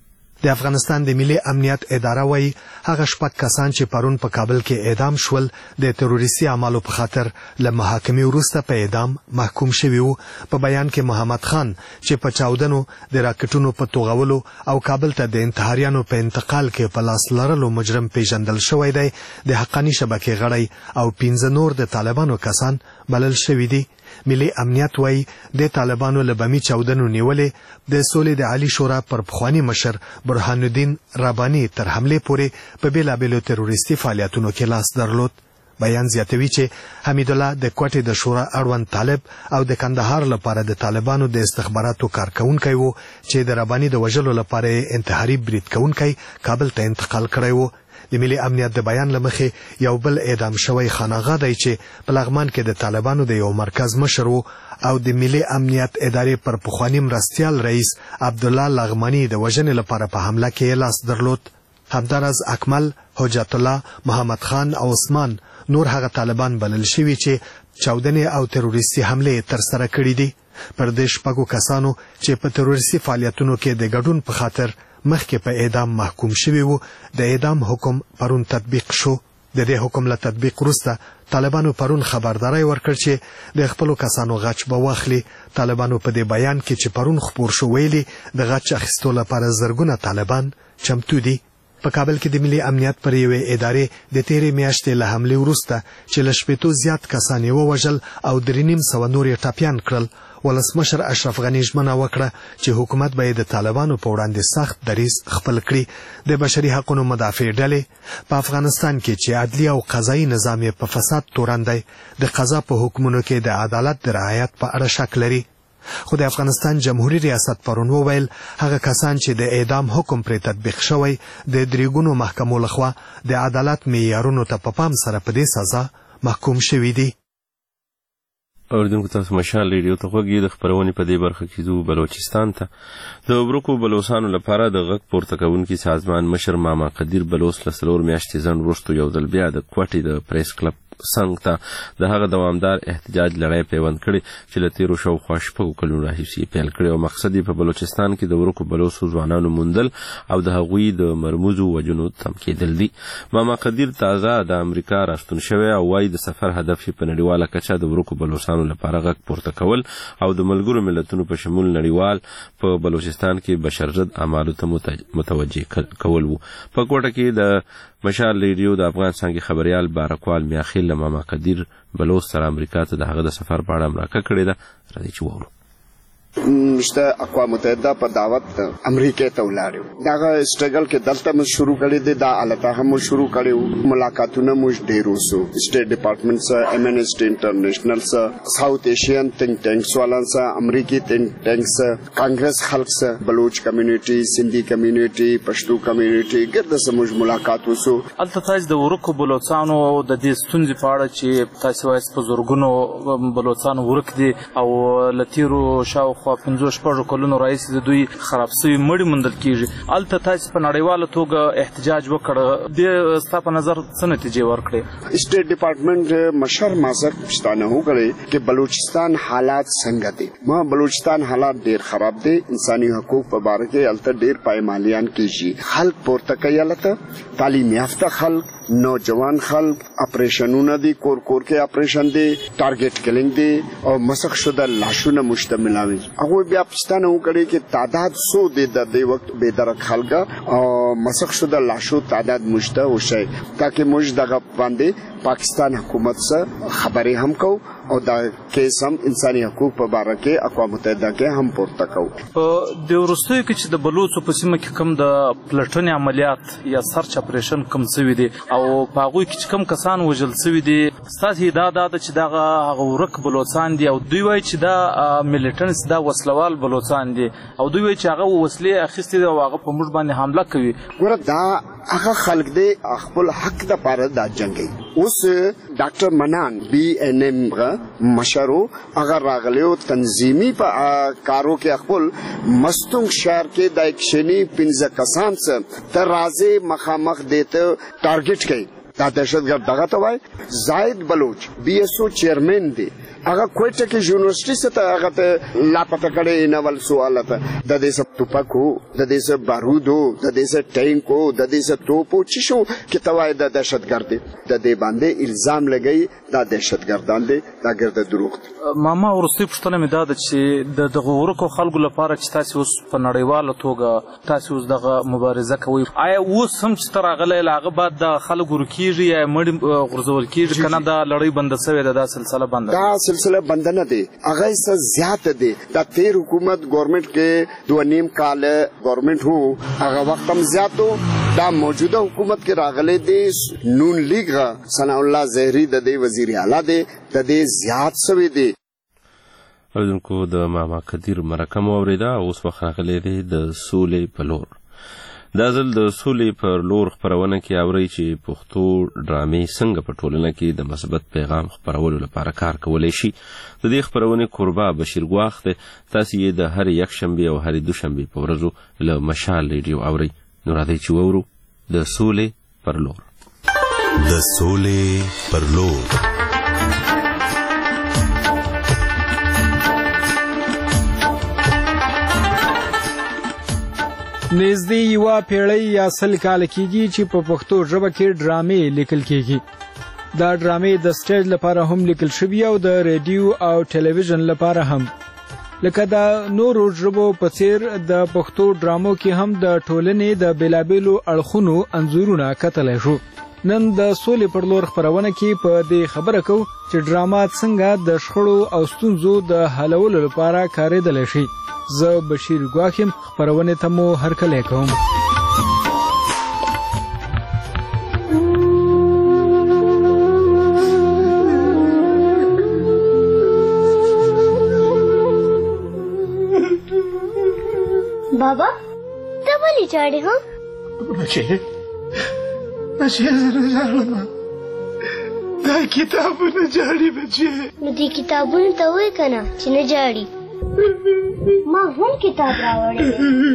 د افغانستان د ملي امنیت اداره وایي هغه شپږ کسان چې پرون په کابل کې اعدام شول د تروریستي اعمالو په خاطر له محاکمې وروسته په اعدام محکوم شوي وو. په بیان کې محمد خان چې په چاودنو د راکټونو په توغولو او کابل ته د انتحاریانو په انتقال کې په لاس لرلو مجرم پیژندل شوی دی، د حقاني شبکې غړی او پنځه نور د طالبانو کسان بلل شوي دي. ملي امنیت وایي د طالبانو له بمي چاودنو نیولې د سولې د عالی شورا پر پخواني مشر برهان الدین رباني تر حملې پورې په بیلابیلو تروریستي فعالیتونو کې لاس درلود. بیان زیاتوي چې حمید الله د کوټې د شورا اړوند طالب او د کندهار لپاره د طالبانو د استخباراتو کارکونکي وو چې د رباني د وژلو لپاره انتحاري برید کوونکی کابل ته انتقال کړی وو. د ملي امنیت د بیان لمخې یو بل اعدام شوی خانغا دی چې په لغمان کې د طالبانو د یو مرکز مشر وو او د ملي امنیت ادارې پر پخواني مرستیال رئیس عبدالله لغمانی د وژنې لپاره په حمله کې لاس درلود. همدارز اکمل، حجت الله، محمد خان او عثمان نور هغه طالبان بلل شوي چې چاودنې او تروریستي حملې ترسره کړي دي. پر دې شپږو کسانو چې په تروریستي فعالیتونو کې د ګډون په خاطر مخکې په اعدام محکوم شوي وو، د اعدام حکم پرون تطبیق شو. د دې حکم له تطبیق وروسته طالبانو پرون خبرداري ورکړ چې د خپلو کسانو غچ به واخلي. طالبانو په دې بیان کې چې پرون خپور شو ویلي د غچ اخیستو لپاره زرګونه طالبان چمتو دي. په کابل کې د ملي امنیت پر یوې ادارې د تیرې میاشتې له حملې وروسته چې له شپېتو زیات کسان یې ووژل او درې نیم سوه نور یې ټپیان کړل، ولسمشر اشرف غني ژمنه وکړه چې حکومت به د طالبانو په وړاندې سخت دریځ خپل کړي. د بشري حقوقو مدافع ډلې په افغانستان کې چې عدلي او قضایي نظام یې په فساد تورن دی، د قضا په حکمونو کې د عدالت د رعایت په اړه شک لري. خو د افغانستان جمهوریت ریاست پرون وویل هغه کسان چې د اعدام حکم پرې تطبیق شوی د درېګونو محکمو لخوا د عدالت معیارونو ته په پام سره په دې سزا محکوم شوي دي. اوریدونکو تاسو مشال ریډیو ته غوږ د خپرونې په دې برخه کې ځو بلوچستان ته. د ورکو بلوچستانو لپاره د غږ پورته کوونکي سازمان مشر ماما قدیر بلوچ له څلور میاشتې ځنډ وروسته یو ځل بیا د کوټې د پریس کلب څنګ ته د هغه دوامدار احتجاج لړۍ پیوند کړي چې له تیرو شاوخوا شپږو کلونو راهیسې یې پیل کړی او مقصد یې په بلوچستان کې د ورکو بلوچو ځوانانو موندل او د هغوی د مرموزو وجنو تم کېدل دي. ماما قدیر تازه د امریکا راستون شوی او وایي د سفر هدف یې په نړیواله کچه د ورکو بلوچستانو لپاره غږ پورته کول او د ملګرو ملتونو په شمول نړیوال په بلوچستان کې بشرضد اعمالو ته متوجه کول وو. په کوټه کې د مشال ریډیو د افغان څانګې خبریال بارکوال میاخیل له ماما قدیر بلوچ سره امریکا ته د هغه د سفر په اړه مرکه کړې ده. راځئ چې واورو. مشته اقوام متحده په دعوت امریکا ته ولاړو. داغه سټرګل کې دلته مو شروع کړی دی، دا الته هم شروع کړیو. ملاقاتونه مو ډیر وسو. سټیټ ډپارټمنټ سره، امنسټي انټرنیشنل سره، ساوث ایشین تھنک ټینکس والان سره، امریکای تھنک ټینکس سره، کانګرس خلک سره، بلوچ کمیونټي، سندھی کمیونټي، پښتو کمیونټي ګرد سره مو ملاقات وسو. الته تاسو د ورکو بلوچستانو د دې ستونزې په اړه چې تاسو وایي په زورګونو بلوچستان ورک دي او لتیرو شاو خو پنځه شپږ کلونو راهیسې د دوی خراب شوي مړي موندل کېږي. هلته تاسو په نړیواله توګه احتجاج وکړ، د ستا په نظر څه نتیجې ورکړې؟ سټیټ ډپارټمنټ مشر مازه پښتانه وکړي چې بلوچستان حالات څنګه دي. ما بلوچستان حالات ډیر خراب دي. انساني حقوق په باره کې هلته ډیر پایمالیان کېږي. خلک پورته کوي، هلته تعلیم یافته خلک، نوجوان خلک، اپریشنونه دي، کور کور کې اپریشن دي، ټارګټ کلینګ دي او مسخ شده لاشونه مشتمل وي. هغه بیا پښتنه وکړي چې تعداد سو دي د دې وخت به درک خلګه او مسخ شده لاشو تعداد مشته وشي تاکي موږ دغه باندې پاکستان حکومت سره خبرې هم کو او دا کیس هم انساني حقوق په باره کې اقوام متحده کې هم پورته کو. په د وروستیو کې چې د بلوچو په سیمه کې کوم د پلټنې عملیات یا سرچ اپریشن کوم شوي دي او په هغوی کې چې کوم کسان وژل شوي دي، ستاسې ادعا دا ده چې دغه هغه ورک بلوچان دي او دوی وایي چې دا میلیټنټس دا وسلوال بلوچان دي او دوی وایي چې هغه وسلې اخیستې دي او هغه په موږ باندې حمله کوي. ګوره دا هغه خلک دی خپل حق دپاره دا جنګي. اوس ډاکټر منان بی ان ایم مشرو هغه راغلیو تنظیمي په کارو کې خپل مستونګ شهر کې د اکشنی پنځه کسان څخه تر راځي مخامخ دیته ټارګټ کوي دا دهشتګرد دغه ته وای زاید بلوچ بی ایس او چیرمن دی هغه کوټه کې یونیورسيټي څخه هغه ته لاپته کړي نه ول سوال ته د دې سب توپکو د دې سب بارودو د دې سب ټینکو د دې سب توپو چې شو کې توای د دهشتګرد د دې باندې الزام لګي دا دهشتګردان دي دا ګرد دروغ ماما ورسته پښتنه مې دا چې د دغه ورکو خلکو لپاره چې تاسو اوس په نړیواله توګه تاسو اوس دغه مبارزه کوي آیا اوس هم چې تر هغه لاغه بعد د خلکو ورکیږي یا مړ غرزول کیږي کنه دا لړۍ بند شوې ده دا سلسله بند دا سلسله بند نه دي هغه څه زیات دي د تیر حکومت گورنمنت کې دوه نیم کال گورنمنت هو هغه وخت هم زیاتو دا موجوده حکومت کې راغلي دي نون لیگ ثنا الله زهری د دې وزیر اعلی دي د دې زیات شوی دي اوردونکو د ماما کدیر مرکم اوریدا اوس وخت راغلی دی د سولې په لور دا ځل د سولې پر لور خپرونه کې اوري چې پښتو ډرامې څنګه په ټولنه کې د مثبت پیغام خپرولو لپاره کار کولی شي د دې خپرونې قربا بشیر ګواخ دی تاسو یې د هر یک شنبې او هر دوشنبې په ورځو له مشال ریډیو اوري نو راځئ چې وورو د سولې پر لور د سولې پر لور نږدې یوه پیړۍ یا سل کاله کېږي چې په پښتو ژبه کې ډرامې لیکل کېږي دا ډرامې د سټیج لپاره هم لیکل شوي او د ریډیو او ټلویزیون لپاره هم لکه د نورو ژبو په څیر د پښتو ډرامو کې هم د ټولنې د بېلابېلو اړخونو انځورونه کتلی شو نن د سولې پر لور خپرونه کې په دې خبره کوو چې ډراما څنګه د شخړو او ستونزو د حلولو لپاره کارېدلی شي زه بشیر ګواخم خپرونې ته مو هرکلی کوم بابا ته ولې ژاړې ها بچې بچې زه نه ژاړم دا کتابونه ژاړي بچې نو دې کتابونو ته وایې که نه چې نه ژاړي ما هم کتاب راوړی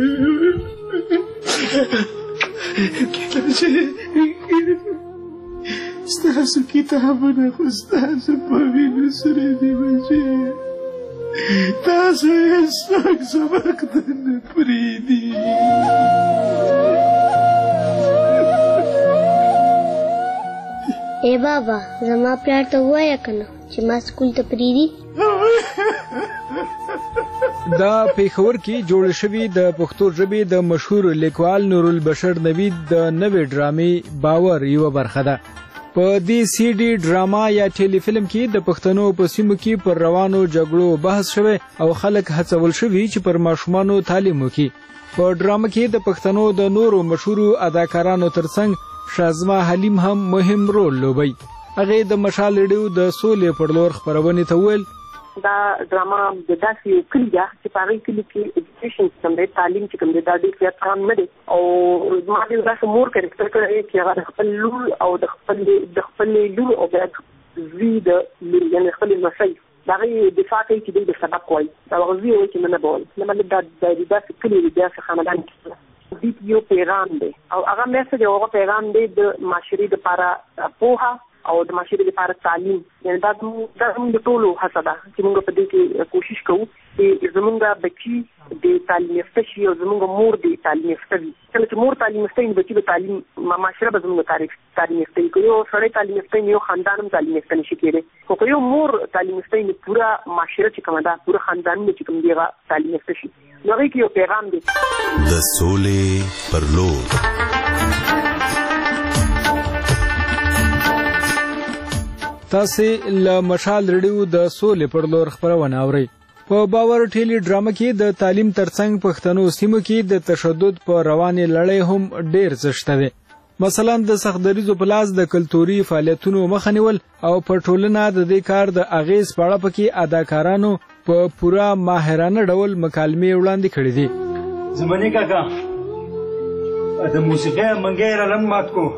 ستاسو کتابونه خو ستاسو په وینو سره دي بچې تاسو یې څوک سبق ته نه پرېږدي ای بابا زما پلار ته ووایه که نه چې ما سکول ته پرېږدي دا پیښور کې جوړ شوي د پښتو ژبې د مشهور لیکوال نورالبشر نوید د نوې ډرامې باور یوه برخه ده په دې سی ډي ډراما یا ټیلی فلم کې د پښتنو په سیمو کې پر روانو جګړو بحث شوی او خلک هڅول شوي چې پر ماشومانو تعلیم وکړي په ډرامه کې د پښتنو د نورو مشهورو اداکارانو ترڅنګ شازما حلیم هم مهم رول لوبوي هغې د مشال ریډیو د سولې پر لور خپرونې ته وویل دا ډراما د داسې یو کلي ده چې په هغې کلي کې ایجوکیشن سیستم دی تعلیم چې کوم دی دا ډېر زیات عام نه دی او ما ډېر داسې مور کرکټر کړی دی چې هغه د خپل لور او د خپل د خپلې لور او بیا زوی د یعنې خپلې لمسۍ د هغې دفاع کوي چې دوی د سبق وایي د هغه زوی وایي چې نه نه به وایي نه مطلب دا د داسې کلي دی داسې خاندان کې دې یو پیغام دی او هغه میسج او هغه پیغام دی د معاشرې دپاره پوهه او د معاشرې لپاره تعلیم یعنې دا دا زموږ د ټولو هڅه ده چې موږ په دې کې کوشش کوو چې زموږ بچي د تعلیم یافته شي او زموږ مور د تعلیم یافته وي کله چې مور تعلیم یافته وي بچي به تعلیم معاشره به زموږ تعلیم یافته وي که یو سړی تعلیم یافته وي یو خاندان هم تعلیم یافته نشي کېدی خو که یو مور تعلیم یافته وي پوره معاشره چې کومه ده پوره خاندانونه چې کوم دي هغه تعلیم یافته شي نو هغې کې یو پیغام دی د سولې پر لور تاسې له مشال ریډیو د سولې پر لور خپرونه اورئ په باور ټیلی ډرامه کې د تعلیم ترڅنګ پښتنو سیمو کې د تشدد په روانې لړۍ هم ډېر څه شته دی مثلا د سختدریزو په لاس د کلتوري فعالیتونو مخه نیول او په ټولنه د دې کار د اغیز په اړه پکې اداکارانو په پوره ماهرانه ډول مکالمې وړاندې کړې دي زمانی کاکا د موسیقۍ منګی رلم مات کو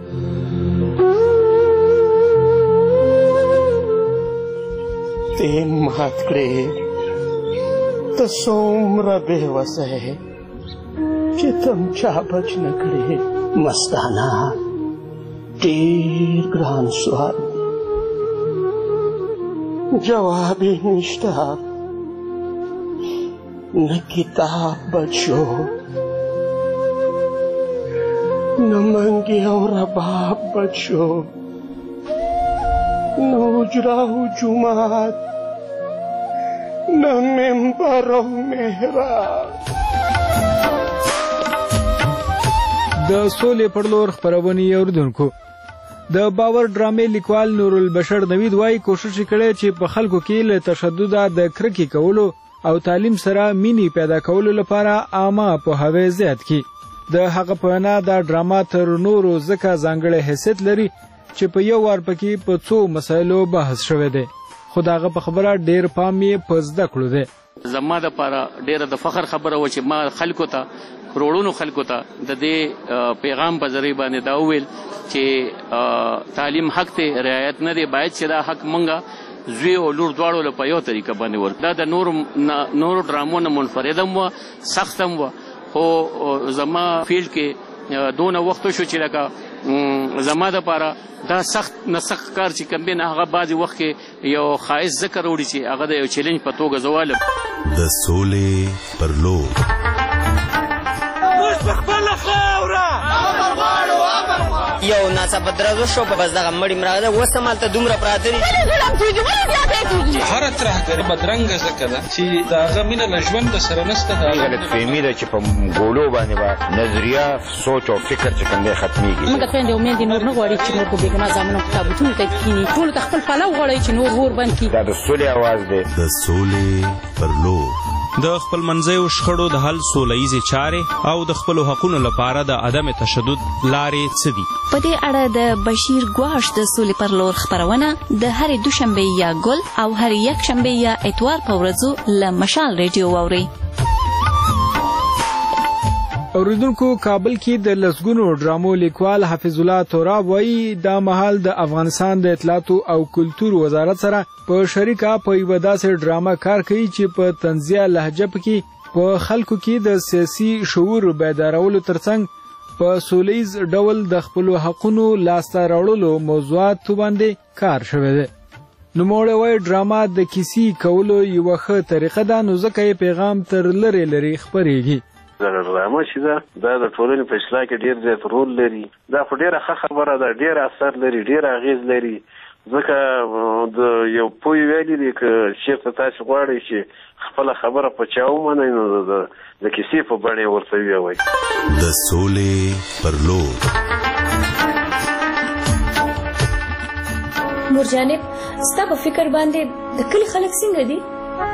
ته مات کړې ته څومره بېوسه یې چې ته م چا بچ نه کړې مستانه ډېر ګران سوال جواب یې نشته نه کتاب بچو نه منګي او رباب بچو نه حجره او جومات نه منبر او محراب. د سولې پر لور خپرونې اوریدونکو د باور ډرامې لیکوال نور البشر نوید وایي کوشش کړي چې په خلکو کې له تشدد د کرکې کولو او تعلیم سره مینی پیدا کولو لپاره عامه پوهاوی زیات کړي. د هغه په وینا دا ډراما تر نورو ځکه ځانګړی حیثیت لري چې په یو وار پکې په څو مسایلو بحث شوی دی خو د هغه په خبره ډېر پام یې په زده کړو دی. زما دپاره ډېره د فخر خبره وه چې ما خلکو ته کروڑونو خلکو ته د دې پیغام په ذریعه باندې دا وویل چې تعلیم حق ته رعایت نه دی باید چې دا حق مونږه زوی او لور دواړو له په یو طریقه باندې ورکړو. دا د نورو نورو ډرامو نه منفرد هم وه سخت هم وه خو زما فیلډ کې دونه وخت شو چې لکه زما دپاره دا سخت نه سخت کار چې کوم دی نه هغه بعضې وخت کې یو ښایست ذکر وړي چې هغه د یو چیلنج په توګه زه والم. د سولې پر لور یو ناڅاپه درز وشو په بس دغه مړي مراغه ده اوس هم هلته دومره پراته دي هره ترهګري بدرنګه ځکه ده چې د هغه مینه له ژونده سره نشته. غلطفهمي ده چې په ګولو باندې به نظریه سوچ او فکر چې کوم دی ختمیږي. موږ خویندې او میندې نور نه غواړي چې نور په بېګناه زامنو په تابوتونو ته کښېني ټولو ته خپل پلو غواړئ چې نور اور بند کړي. دا د سولې اواز دی. د سولې پر لور د خپل منځیو شخړو د حل سوله ییزې چارې او د خپلو حقونو لپاره د عدم تشدد لارې څه دي؟ په دې اړه د بشیر ګواش د سولې پر لور خپرونه د هرې دوشنبې یا ګل او هرې یکشنبې یا اتوار په ورځو له مشال ریډیو واورئ. اوریدونکو کابل کې د لسګونو ډرامو لیکوال حافظ الله توراب وایي دا مهال د افغانستان د اطلاعاتو او کلتور وزارت سره په شریکه په یوه داسې ډرامه کار کوي چې په طنزیه لهجه کې په خلکو کې د سیاسي شعور بیدارولو ترڅنګ په سولیز ډول د خپلو حقونو لاسته راوړلو موضوعاتو باندې کار شوی دی. نوموړی وایي ډرامه د کیسې کولو یوه ښه طریقه ده نو ځکه یې پیغام تر لرې لرې خپرېږي. دا ډرامه چې ده دا د ټولنې په اصلاح کې ډېر زیات رول لري. دا خو ډېره ښه خبره ده ډېر اثر لري ډېر اغېز لري ځکه د یو پوه ویلي دی که چېرته تاسې غواړئ چې خپله خبره په چا ومنئ نو د کیسې په بڼه یې ورته ووایئ. د سولې پر لور مور جانب ستا په فکر باندې د کلي خلک څنګه دي؟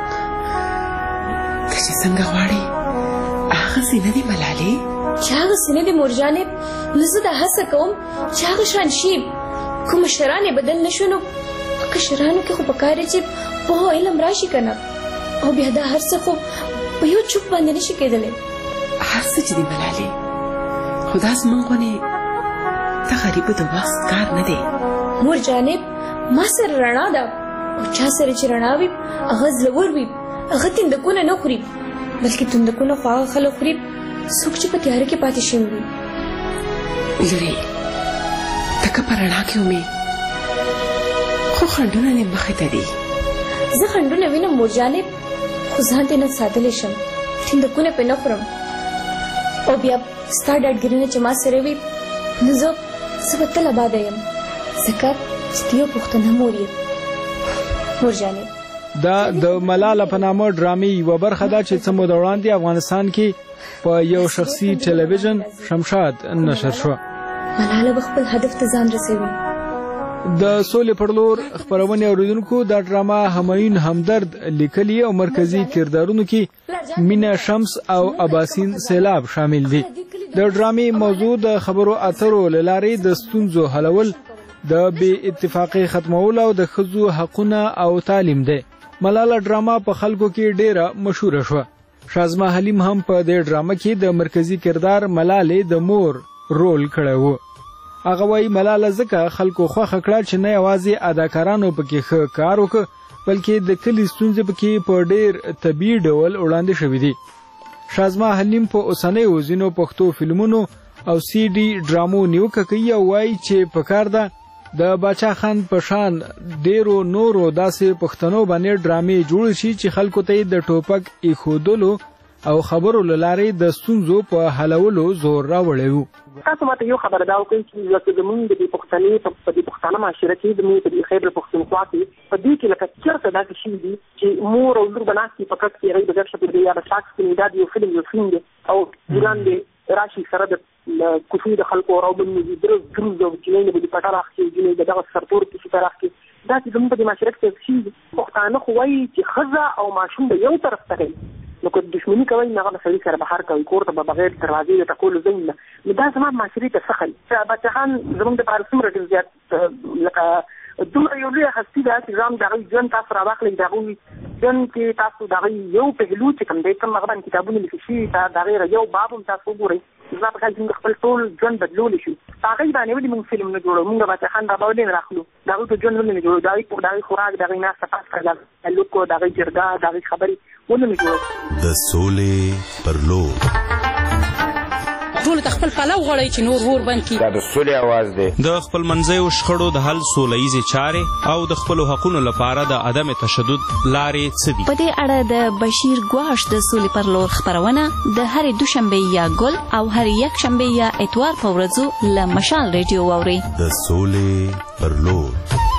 ته چې څنګه غواړې هغسې نه دي ملالې چې هغسې نه دي مور جانب نو زه دا هڅه کوم چې هغه شان شي کوم مشران یې بدل نه شو نو په کشرانو کې خو پکار دی چې پوهه علم راشي که نه او بیا دا هر څه خو په یو چوپ باندې نشي کېدلی. هر څه چې دي ملالې خو دا زموږ غونې د غریبو د وخت کار نه دی. مور جانب ما سره رڼا ده او چا سره چې رڼا وي هغه زړور وي هغه تندکونه نه خوري بلکې تندکونه خو هغه خلک خوري څوک چې په تیاره کې پاتې شوي وي. لورې ته که په رڼا کې ومې خو خنډونه دې مخې ته دي. زه خنډونه وینم مور جانب خو ځان دې نه ساتلی شم تندکونه پرې نه خورم او بیا ستا ډاډګیرنه چې ما سره وي نو زه زه به تل اباده یم ځکه چې ته یو پښتنه مور یې مور جانب. دا د ملاله په نامه ډرامې یوه برخه ده چې څه موده وړاندې افغانستان کې په یو شخصي ټلویزیون شمشاد نشر شوه. ملاله به خپل هدف ته ځان رسوي. د سولې پر لور خپرونې اوریدونکو دا ډرامه همایون همدرد لیکلي او مرکزي کردارونو کې مینا شمس او اباسین سیلاب شامل دي. د ډرامې موضوع د خبرو اترو له لارې د ستونزو حلول د بې اتفاقۍ ختمول او د ښځو حقونه او تعلیم دی. ملاله ډرامه په خلکو کې ډیره مشهوره شوه. شازما حلیم هم په دې ډرامه کې د مرکزي کردار ملالې د مور رول کړی و. هغه وایي ملاله ځکه خلکو خوښه کړه چې نه یوازې اداکارانو پکې ښه کار وکړ بلکې د کلي ستونزې پکې په ډیر طبیعي ډول وړاندې شوي دي. شازما حلیم په اوسنیو ځینو پښتو فلمونو او سی ډي ډرامو نیوکه کوي او وایي چې پکار ده د باچا خان په شان ډیرو نورو داسې پښتنو باندې ډرامې جوړ شي چې خلکو ته د ټوپک ایښودلو او خبرو له لارې د ستونزو په حلولو زور راوړی وو. تاسو ماته یو خبره دا وکړئ چې لکه زمونږ د دې پښتنې په دې پښتانه معاشره کې زمونږ په دې خیبر پښتونخوا کې په دې کې لکه چېرته داسې شوي دي چې مور او لور به ناستې په کټ کې هغوی به ګډ شپې دی یا به ساکس کوي دا د یو فلم یو فلم دی او ګلان دی راشي سره د کوڅې د خلکو راوبلېږي دروز دروز او جینۍ به دې پټه راخکي جینۍ د دغه سرتور کښې ته راخکي دا چې زمونږ په دې معاشره کې شوي دي. پښتانه خو وایي چې ښځه او ماشوم به یو طرف ته کوي نو که دشمني کوي نو هغه به سړي سره بهر کوي کور ته به بغیر دروازې د ټکولو ځای نه نو دا زما معاشرې ته ښه ښایي. باچا خان زموږ دپاره څومره ډېر زیات لکه دومره یو لویه هستي ده چې ځان د هغوی ژوند تاسو راواخلئ د هغوی ژوند کې تاسو د هغوی یو پهلو چې کوم دی کوم هغه باندې کتابونه لیکل شوي د هغې یو باب هم تاسو وګورئ زما په خیال چې موږ خپل ټول ژوند بدلولی شو. په هغوی باندې ولې موږ فلم نه جوړو موږ باچا خان بابا ولې نه راخلو د هغوی په ژوند ولې نه جوړو د هغوی د هغوی خوراک د هغوی ناسته پاسته تعلق د هغوی جرګه د هغوی خبرې ولې نه جوړو. د سولې پر لور ټول ته خپل پلو غواړي چې نور ور بند کړي. دا د سولې اواز دی. د خپل منځیو شخړو د حل سوله ییزې چارې او د خپلو حقونو لپاره د عدم تشدد لارې څه دي؟ په دې اړه د بشیر ګواش د سولې پر لور خپرونه د هرې دوشنبې یا ګل او هرې یکشنبې یا اتوار په ورځو له مشال ریډیو واورئ. د سولې پر لور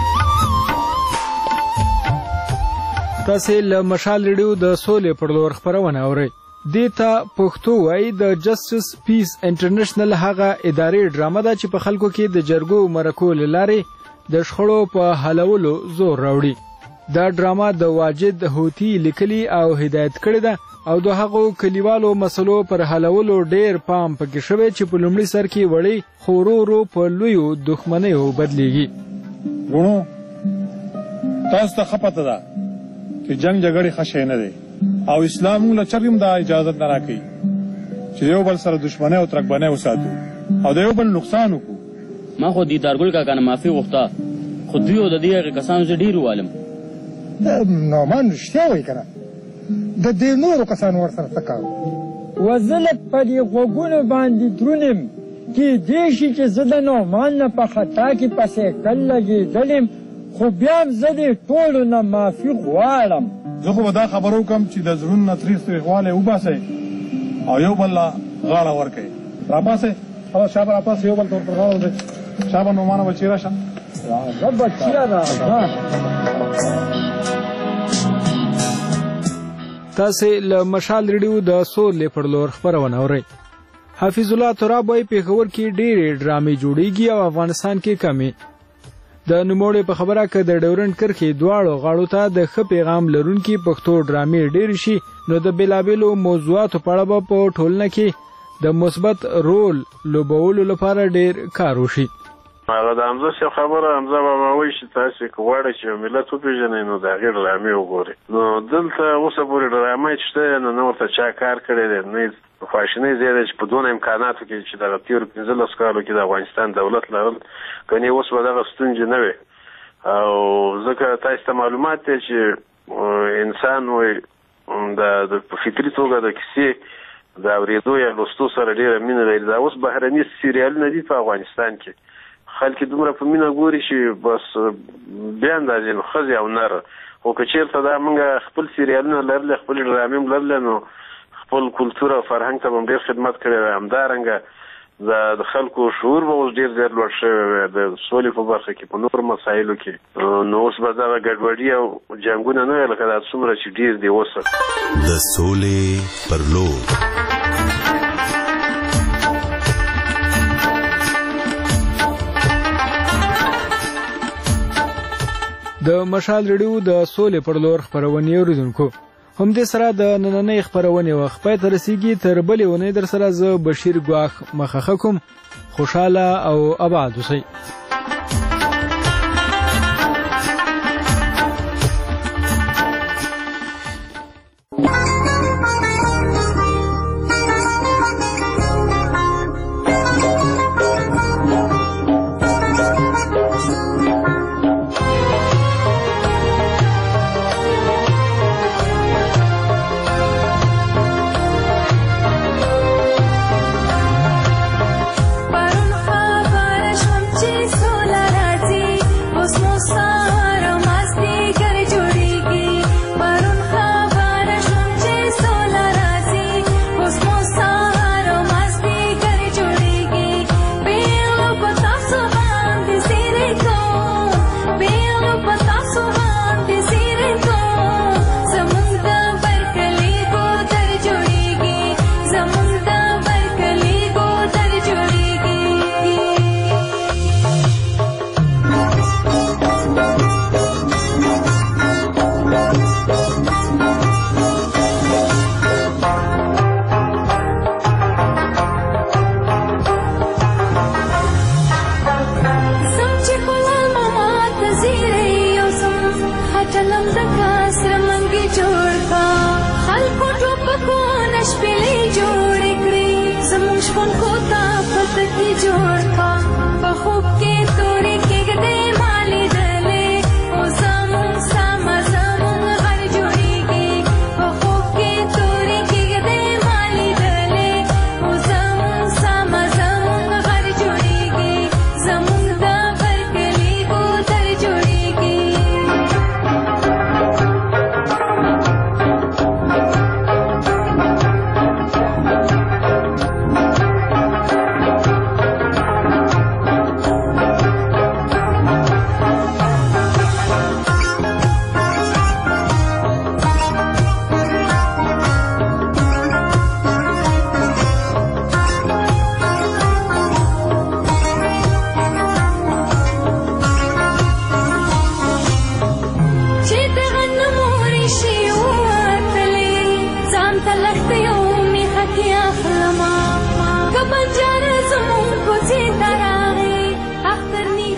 تاسې له مشال ریډیو د سولې پر لور خپرونه اورئ. دیتا پښتو وای د جسټس پیس انټرنیشنل هغه ادارې ډرامه ده چې په خلکو کې د جرګو مرکو لارې د شخړو په حلولو زور راوړي. دا ډرامه د واجد هوتی لیکلي او هدایت کړې ده او د هغو کلیوالو مسلو پر حلولو ډیر پام پکې شوی چې په لومړي سر کې وړي خو ورو ورو په لویو دښمنیو بدلیږي. ورونو تاسو ته ښه پته ده چې جنګ جګړې ښه شی نه دی او اسلام موږ له چرګ هم دا اجازت نه راکوي چې یو بل سره دښمنۍ او ترکبنۍ وساتو او د یو بل نقصان وکړو. ما خو دیدارګل کاکا نه معافي غوښته خو دوی او د دې هغې کسانو زه ډېر ووالم. نعمان رښتیا وایي که نه د دې نورو کسانو ورسره څه کار و زه لږ په دې غوږونو باندې دروند یم کیدای شي چې زه د نعمان نه په خطا کې په سیکل لګېدلی خو بیا هم زه دې ټولو نه معافي غواړم. زه خو به دا خبره وکړم چې د زړونو نه تریخ تریخوالی وباسئ او یو بل له غاړه ورکئ. راپاسئ او شابه راپاسئ یو بل ته ورپر غاړه ورځئ. شابه نعمانه بچي راشه راځه بچیه راځه. تاسې له مشال ریډیو د سولې پر لور خپرونه اورئ. حافظ الله تراب وایي پېښور کې ډېرې ډرامې جوړېږي او افغانستان کې کمې. د نوموړي په خبره که د ډیورنډ کرښې دواړو غاړو ته د ښه پیغام لرونکي پښتو ډرامې ډېرې شي نو د بېلابېلو موضوعاتو په اړه به په ټولنه کې د مثبت رول لوبولو لپاره ډېر کار وشي. هغه د حمزه صاحب خبره حمزه بابا وایي چې تاسې که غواړئ چې ملت وپېژنئ نو د هغې ډرامې وګورئ. نو دلته اوسه پورې ډرامې چې شته نو نه ورته چا کار کړی دی نه خواشینۍ ځای دی چې په دونه امکاناتو کې چې دغه تېرو پنځلسو کالو کې د افغانستان دولت لرل کنې اوس به دغه ستونزې نه وې او ځکه تاسو ته معلومات دی چې انسان وایي د په فطري توګه د کیسې د اورېدو یا لوستو سره ډېره مینه لري. دا اوس بهرني سیریالونه دي په افغانستان کې خلک دومره په مینه ګوري چې بس بیا اندازې نو ښځې او نر خو که چېرته دا موږ خپل سیریالونه لرلی خپلې ډرامې هم لرلی نو خپل کلتور او فرهنګ ته به هم ډېر خدمت کړی وی. همدارنګه د خلکو شعور به اوس ډېر زیات لوړ شوی وی د سولې په برخه کې په نورو مسایلو کې نو اوس به دغه ګډوډي او جنګونه نه وی لکه دا څومره چې ډېر دي اوس. د سولې پر لور د مشال ریډیو د سولې پر لور خپرونې اوریدونکو همدې سره د نننۍ خپرونې وخت پای ته رسیږي. تر بلې اونۍ در سره زه بشیر ګواښ مخه کوم. خوشحاله او آباد اوسئ. په خوب